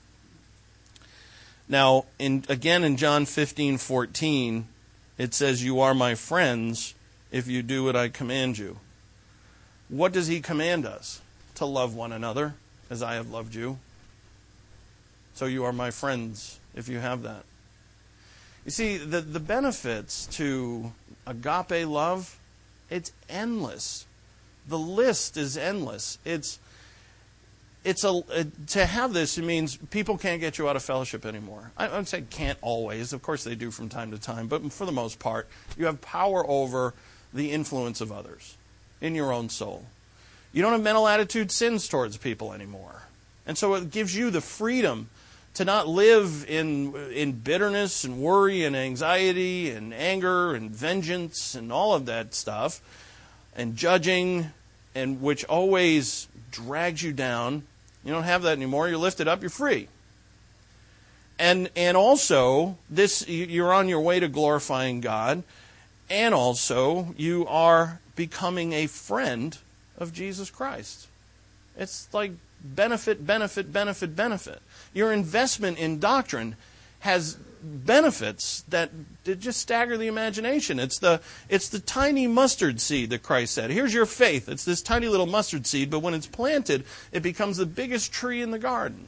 Now, in, again in John fifteen fourteen, it says, you are my friends if you do what I command you. What does he command us? To love one another as I have loved you. So you are my friends if you have that. You see, the, the benefits to agape love, it's endless. The list is endless. It's it's a it, to have this, it means people can't get you out of fellowship anymore. I, I would say can't always. Of course they do from time to time. But for the most part, you have power over the influence of others in your own soul. You don't have mental attitude sins towards people anymore. And so it gives you the freedom to not live in in bitterness and worry and anxiety and anger and vengeance and all of that stuff and judging, and which always drags you down. You don't have that anymore. You're lifted up. You're free. And and also, this you're on your way to glorifying God, and also you are becoming a friend of Jesus Christ. It's like benefit, benefit, benefit, benefit. Your investment in doctrine has benefits that just stagger the imagination. It's the it's the tiny mustard seed that Christ said. Here's your faith. It's this tiny little mustard seed, but when it's planted, it becomes the biggest tree in the garden.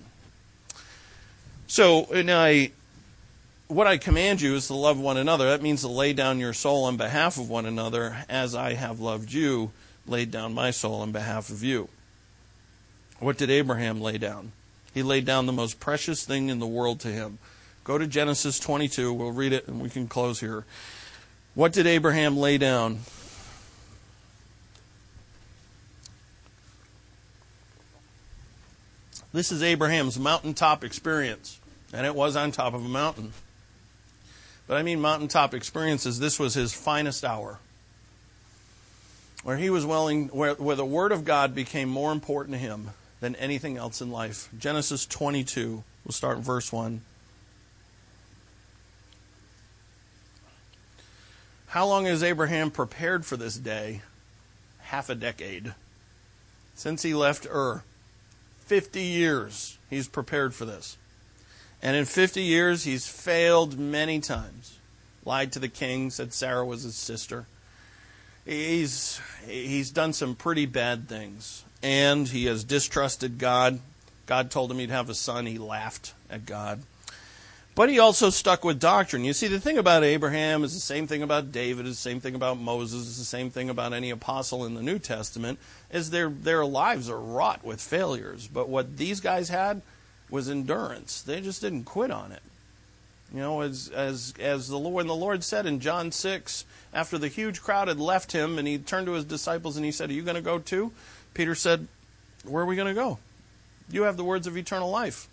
So, and I, what I command you is to love one another. That means to lay down your soul on behalf of one another, as I have loved you, laid down my soul on behalf of you. What did Abraham lay down? He laid down the most precious thing in the world to him. Go to Genesis twenty-two. We'll read it and we can close here. What did Abraham lay down? This is Abraham's mountaintop experience. And it was on top of a mountain. But I mean mountaintop experiences. This was his finest hour, where he was willing, where, where the Word of God became more important to him than anything else in life. Genesis twenty-two, we'll start in verse one. How long has Abraham prepared for this day? Half a decade. Since he left Ur. Fifty years he's prepared for this. And in fifty years he's failed many times. Lied to the king, said Sarah was his sister. He's he's done some pretty bad things. And he has distrusted God. God told him he'd have a son. He laughed at God. But he also stuck with doctrine. You see, the thing about Abraham is the same thing about David, is the same thing about Moses, is the same thing about any apostle in the New Testament, is their their lives are wrought with failures. But what these guys had was endurance. They just didn't quit on it. You know, as as as the Lord, when the Lord said in John six, after the huge crowd had left him, and he turned to his disciples and he said, "Are you going to go too?" Peter said, "Where are we going to go? You have the words of eternal life."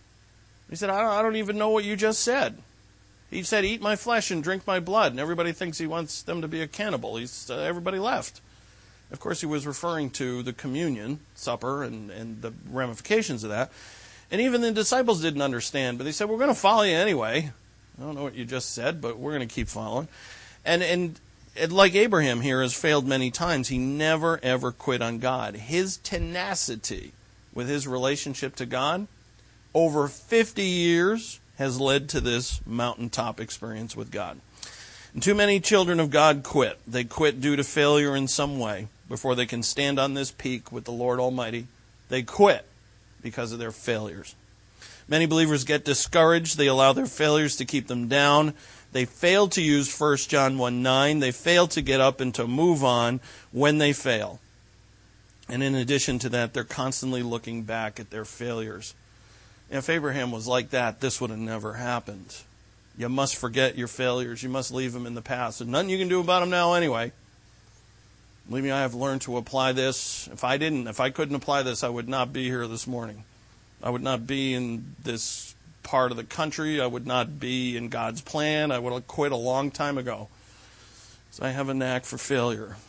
He said, I don't, I don't even know what you just said. He said, "Eat my flesh and drink my blood." And everybody thinks he wants them to be a cannibal. He's, uh, everybody left. Of course, he was referring to the communion supper and, and the ramifications of that. And even the disciples didn't understand, but they said, "We're going to follow you anyway." I don't know what you just said, but we're going to keep following. And, and and like Abraham here has failed many times, he never, ever quit on God. His tenacity with his relationship to God over fifty years has led to this mountaintop experience with God. And too many children of God quit. They quit due to failure in some way before they can stand on this peak with the Lord Almighty. They quit because of their failures. Many believers get discouraged. They allow their failures to keep them down. They fail to use First John one nine. They fail to get up and to move on when they fail. And in addition to that, they're constantly looking back at their failures. If Abraham was like that, this would have never happened. You must forget your failures. You must leave them in the past. There's nothing you can do about them now anyway. Believe me, I have learned to apply this. If I didn't, if I couldn't apply this, I would not be here this morning. I would not be in this part of the country. I would not be in God's plan. I would have quit a long time ago. So I have a knack for failure.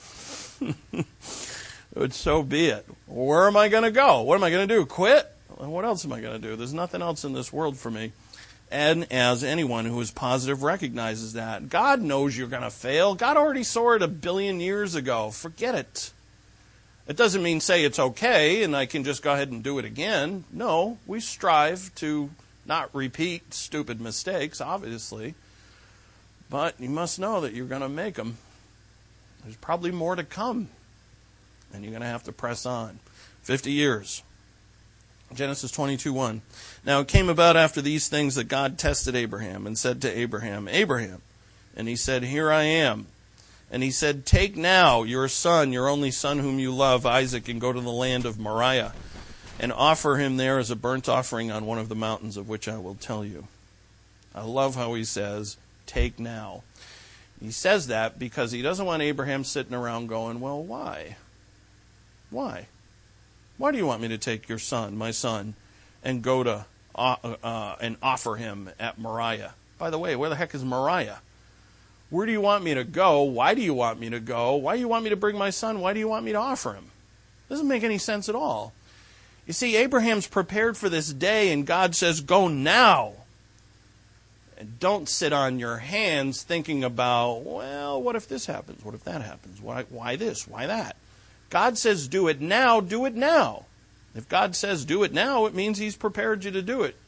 But so be it. Where am I going to go? What am I going to do? Quit? What else am I going to do? There's nothing else in this world for me. And as anyone who is positive recognizes that. God knows you're going to fail. God already saw it a billion years ago. Forget it. It doesn't mean say it's okay and I can just go ahead and do it again. No, we strive to not repeat stupid mistakes, obviously. But you must know that you're going to make them. There's probably more to come. And you're going to have to press on. Fifty years. Genesis twenty-two one. Now it came about after these things that God tested Abraham and said to Abraham, "Abraham." And he said, "Here I am." And he said, "Take now your son, your only son whom you love, Isaac, and go to the land of Moriah, and offer him there as a burnt offering on one of the mountains of which I will tell you." I love how he says, "Take now." He says that because he doesn't want Abraham sitting around going, "Well, why? Why? Why do you want me to take your son, my son, and go to uh, uh, and offer him at Moriah? By the way, where the heck is Moriah? Where do you want me to go? Why do you want me to go? Why do you want me to bring my son? Why do you want me to offer him? Doesn't make any sense at all. You see, Abraham's prepared for this day, and God says, go now. And don't sit on your hands thinking about, well, what if this happens? What if that happens? Why, why this? Why that? God says, do it now, do it now. If God says, do it now, it means He's prepared you to do it.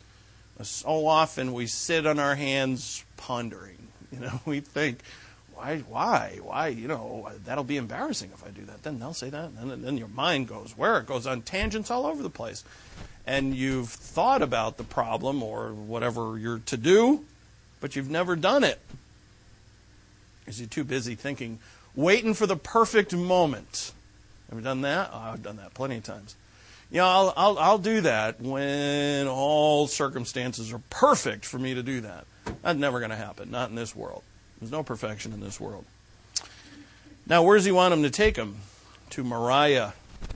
So often we sit on our hands pondering. You know, we think, why, why, why, you know, that'll be embarrassing if I do that. Then they'll say that. And then, then your mind goes where? It goes on tangents all over the place. And you've thought about the problem or whatever you're to do, but you've never done it. Because you're too busy thinking, waiting for the perfect moment. Ever done that? Oh, I've done that plenty of times. You know, I'll, I'll, I'll do that when all circumstances are perfect for me to do that. That's never going to happen. Not in this world. There's no perfection in this world. Now, where does He want him to take him? To Moriah.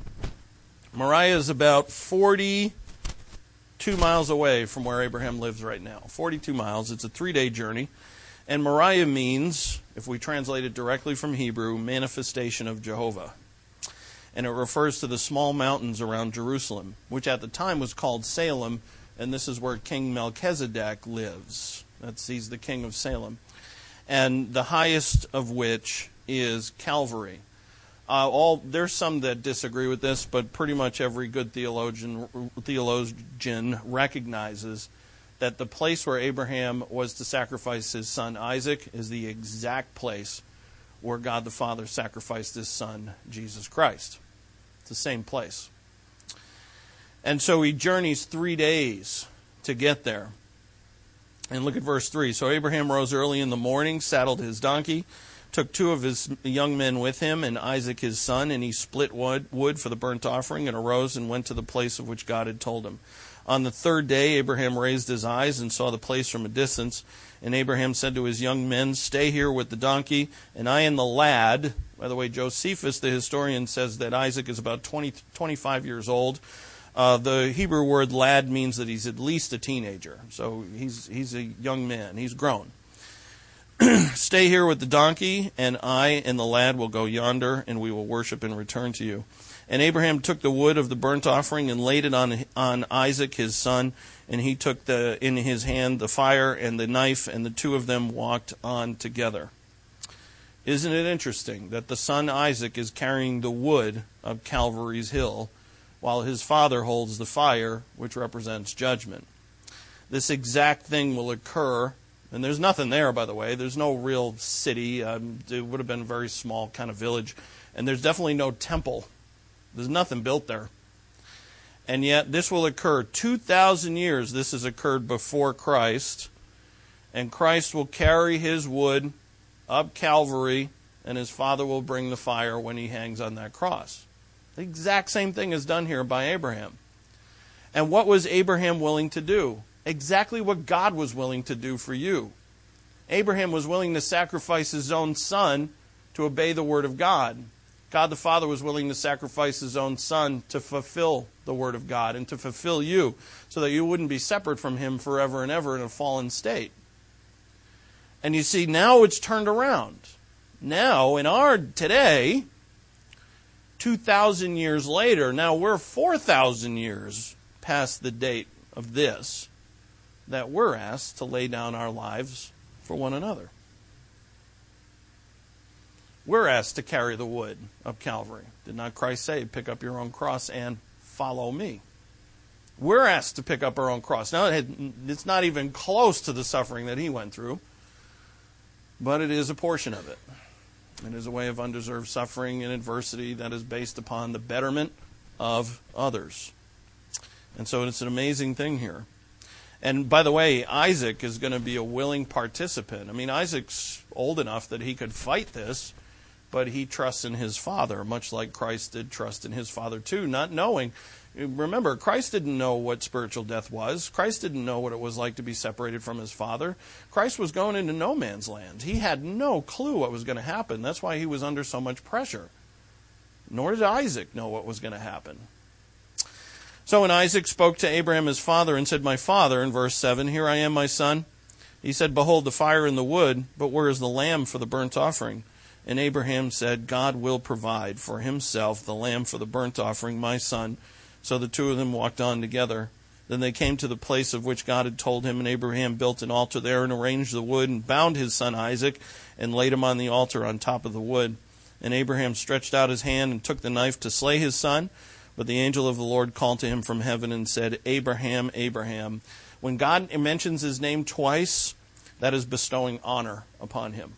Moriah is about forty-two miles away from where Abraham lives right now. forty-two miles. It's a three-day journey. And Moriah means, if we translate it directly from Hebrew, manifestation of Jehovah. And it refers to the small mountains around Jerusalem, which at the time was called Salem, and this is where King Melchizedek lives. That's, he's the king of Salem. And the highest of which is Calvary. Uh, all there's some that disagree with this, but pretty much every good theologian theologian recognizes that the place where Abraham was to sacrifice his son Isaac is the exact place where God the Father sacrificed His Son, Jesus Christ. It's the same place. And so he journeys three days to get there. And look at verse three. So Abraham rose early in the morning, saddled his donkey, took two of his young men with him, and Isaac his son, and he split wood, wood for the burnt offering, and arose and went to the place of which God had told him. On the third day, Abraham raised his eyes and saw the place from a distance. And Abraham said to his young men, stay here with the donkey, and I and the lad. By the way, Josephus, the historian, says that Isaac is about twenty, twenty-five years old. Uh, the Hebrew word lad means that he's at least a teenager. So he's he's a young man. He's grown. Stay here with the donkey, and I and the lad will go yonder, and we will worship and return to you. And Abraham took the wood of the burnt offering and laid it on on Isaac his son, and he took the in his hand the fire and the knife, and the two of them walked on together. Isn't it interesting that the son Isaac is carrying the wood of Calvary's hill, while his father holds the fire, which represents judgment? This exact thing will occur, and there's nothing there, by the way. There's no real city. Um, it would have been a very small kind of village, and there's definitely no temple. There's nothing built there. And yet this will occur two thousand years. This has occurred before Christ. And Christ will carry His wood up Calvary, and His Father will bring the fire when He hangs on that cross. The exact same thing is done here by Abraham. And what was Abraham willing to do? Exactly what God was willing to do for you. Abraham was willing to sacrifice his own son to obey the word of God. God the Father was willing to sacrifice His own Son to fulfill the Word of God and to fulfill you so that you wouldn't be separate from Him forever and ever in a fallen state. And you see, now it's turned around. Now, in our today, two thousand years later, now we're four thousand years past the date of this, that we're asked to lay down our lives for one another. We're asked to carry the wood of Calvary. Did not Christ say, pick up your own cross and follow me? We're asked to pick up our own cross. Now, it's not even close to the suffering that He went through, but it is a portion of it. It is a way of undeserved suffering and adversity that is based upon the betterment of others. And so it's an amazing thing here. And by the way, Isaac is going to be a willing participant. I mean, Isaac's old enough that he could fight this, but he trusts in his Father, much like Christ did trust in His Father too, not knowing. Remember, Christ didn't know what spiritual death was. Christ didn't know what it was like to be separated from His Father. Christ was going into no man's land. He had no clue what was going to happen. That's why He was under so much pressure. Nor did Isaac know what was going to happen. So when Isaac spoke to Abraham his father and said, "My father," in verse seven, "Here I am, my son," he said, "Behold the fire and the wood, but where is the lamb for the burnt offering?" And Abraham said, "God will provide for himself the lamb for the burnt offering, my son." So the two of them walked on together. Then they came to the place of which God had told him, and Abraham built an altar there and arranged the wood and bound his son Isaac and laid him on the altar on top of the wood. And Abraham stretched out his hand and took the knife to slay his son. But the angel of the Lord called to him from heaven and said, "Abraham, Abraham." When God mentions his name twice, that is bestowing honor upon him.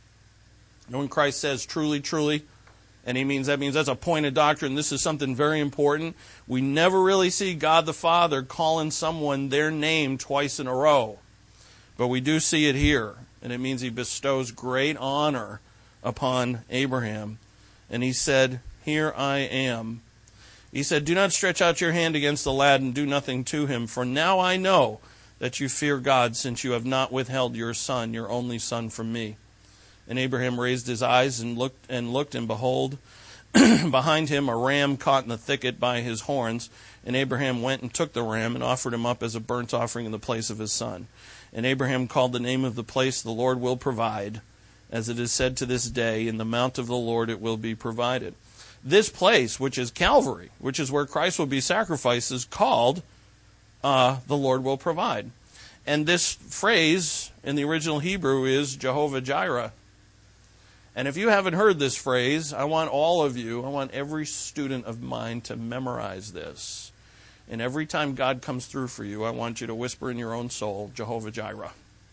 And when Christ says, "Truly, truly," and he means that means that's a point of doctrine. This is something very important. We never really see God the Father calling someone their name twice in a row. But we do see it here. And it means he bestows great honor upon Abraham. And he said, "Here I am." He said, "Do not stretch out your hand against the lad and do nothing to him. For now I know that you fear God, since you have not withheld your son, your only son, from me." And Abraham raised his eyes and looked, and looked, and behold, behind him a ram caught in the thicket by his horns. And Abraham went and took the ram and offered him up as a burnt offering in the place of his son. And Abraham called the name of the place, "The Lord will provide." As it is said to this day, "In the mount of the Lord it will be provided." This place, which is Calvary, which is where Christ will be sacrificed, is called uh, "the Lord will provide." And this phrase in the original Hebrew is Jehovah Jireh. And if you haven't heard this phrase, I want all of you, I want every student of mine to memorize this. And every time God comes through for you, I want you to whisper in your own soul, "Jehovah Jireh."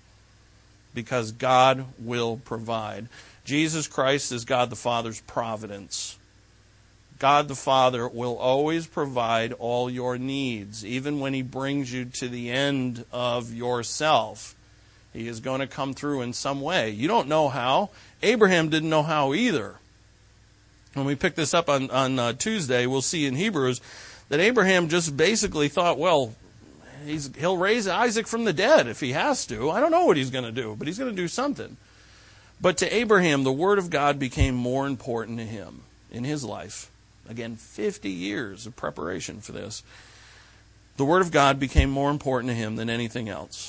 Because God will provide. Jesus Christ is God the Father's providence. God the Father will always provide all your needs, even when he brings you to the end of yourself. He is going to come through in some way. You don't know how. Abraham didn't know how either. When we pick this up on, on uh, Tuesday, we'll see in Hebrews that Abraham just basically thought, well, he's, he'll raise Isaac from the dead if he has to. I don't know what he's going to do, but he's going to do something. But to Abraham, the Word of God became more important to him in his life. Again, fifty years of preparation for this. The Word of God became more important to him than anything else.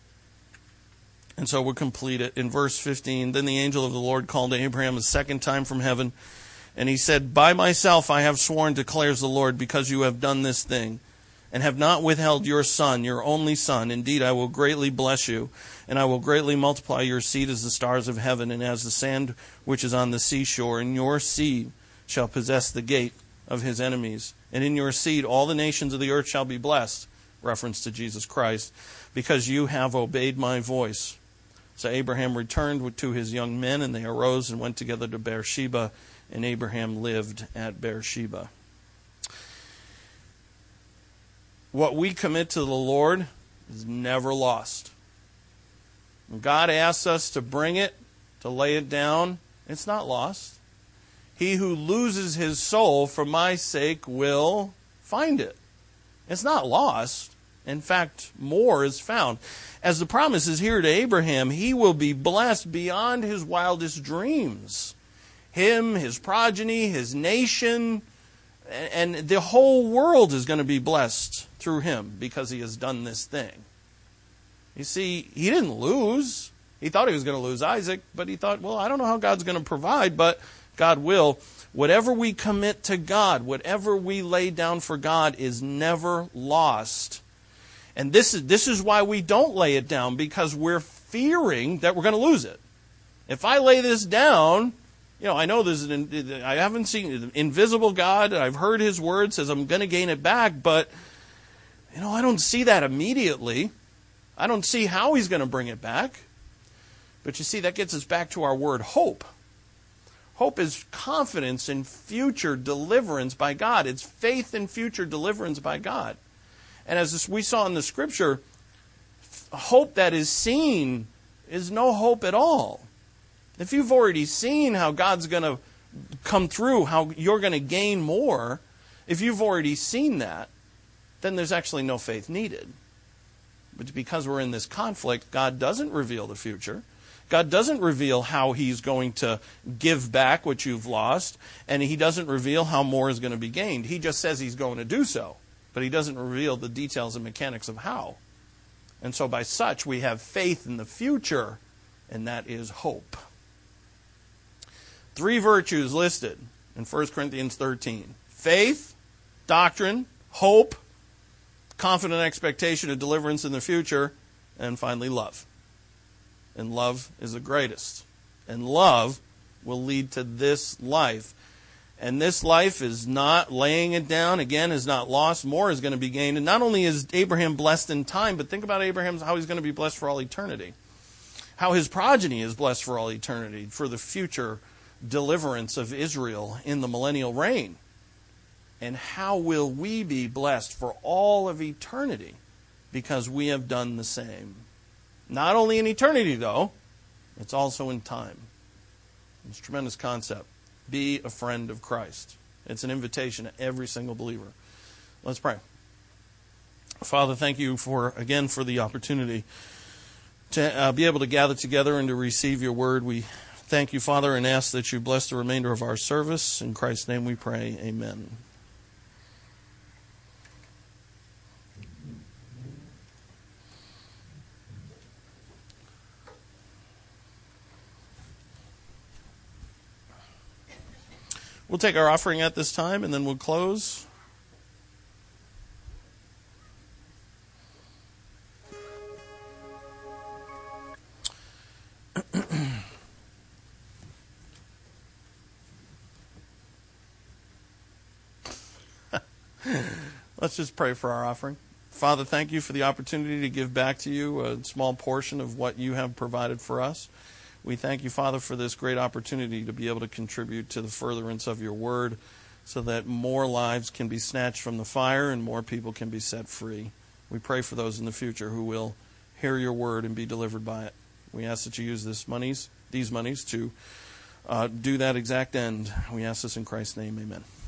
And so we'll complete it in verse fifteen. Then the angel of the Lord called to Abraham a second time from heaven, and he said, "By myself I have sworn, declares the Lord, because you have done this thing, and have not withheld your son, your only son. Indeed, I will greatly bless you, and I will greatly multiply your seed as the stars of heaven, and as the sand which is on the seashore. And your seed shall possess the gate of his enemies. And in your seed all the nations of the earth shall be blessed," reference to Jesus Christ, "because you have obeyed my voice." So Abraham returned to his young men, and they arose and went together to Beersheba, and Abraham lived at Beersheba. What we commit to the Lord is never lost. When God asks us to bring it, to lay it down, it's not lost. He who loses his soul for my sake will find it. It's not lost. In fact, more is found. As the promise is here to Abraham, he will be blessed beyond his wildest dreams. Him, his progeny, his nation, and the whole world is going to be blessed through him because he has done this thing. You see, he didn't lose. He thought he was going to lose Isaac, but he thought, well, I don't know how God's going to provide, but God will. Whatever we commit to God, whatever we lay down for God is never lost. And this is this is why we don't lay it down, because we're fearing that we're going to lose it. If I lay this down, you know, I know there's an, I haven't seen an invisible God. I've heard his word says I'm going to gain it back, but you know, I don't see that immediately. I don't see how he's going to bring it back. But you see, that gets us back to our word hope. Hope is confidence in future deliverance by God. It's faith in future deliverance by God. And as we saw in the scripture, hope that is seen is no hope at all. If you've already seen how God's going to come through, how you're going to gain more, if you've already seen that, then there's actually no faith needed. But because we're in this conflict, God doesn't reveal the future. God doesn't reveal how he's going to give back what you've lost, and he doesn't reveal how more is going to be gained. He just says he's going to do so. but he doesn't reveal the details and mechanics of how. And so by such, we have faith in the future, and that is hope. Three virtues listed in First Corinthians thirteen. Faith, doctrine, hope, confident expectation of deliverance in the future, and finally love. And love is the greatest. And love will lead to this life. And this life is not laying it down, again, is not lost. More is going to be gained. And not only is Abraham blessed in time, but think about Abraham, how he's going to be blessed for all eternity. How his progeny is blessed for all eternity, for the future deliverance of Israel in the millennial reign. And how will we be blessed for all of eternity? Because we have done the same. Not only in eternity, though, it's also in time. It's a tremendous concept. Be a friend of Christ. It's an invitation to every single believer. Let's pray. Father, thank you for, again, for the opportunity to uh, be able to gather together and to receive your word. We thank you, Father, and ask that you bless the remainder of our service. In Christ's name we pray. Amen. We'll take our offering at this time, and then we'll close. Let's just pray for our offering. Father, thank you for the opportunity to give back to you a small portion of what you have provided for us. We thank you, Father, for this great opportunity to be able to contribute to the furtherance of your word so that more lives can be snatched from the fire and more people can be set free. We pray for those in the future who will hear your word and be delivered by it. We ask that you use this monies, these monies to uh, do that exact end. We ask this in Christ's name. Amen.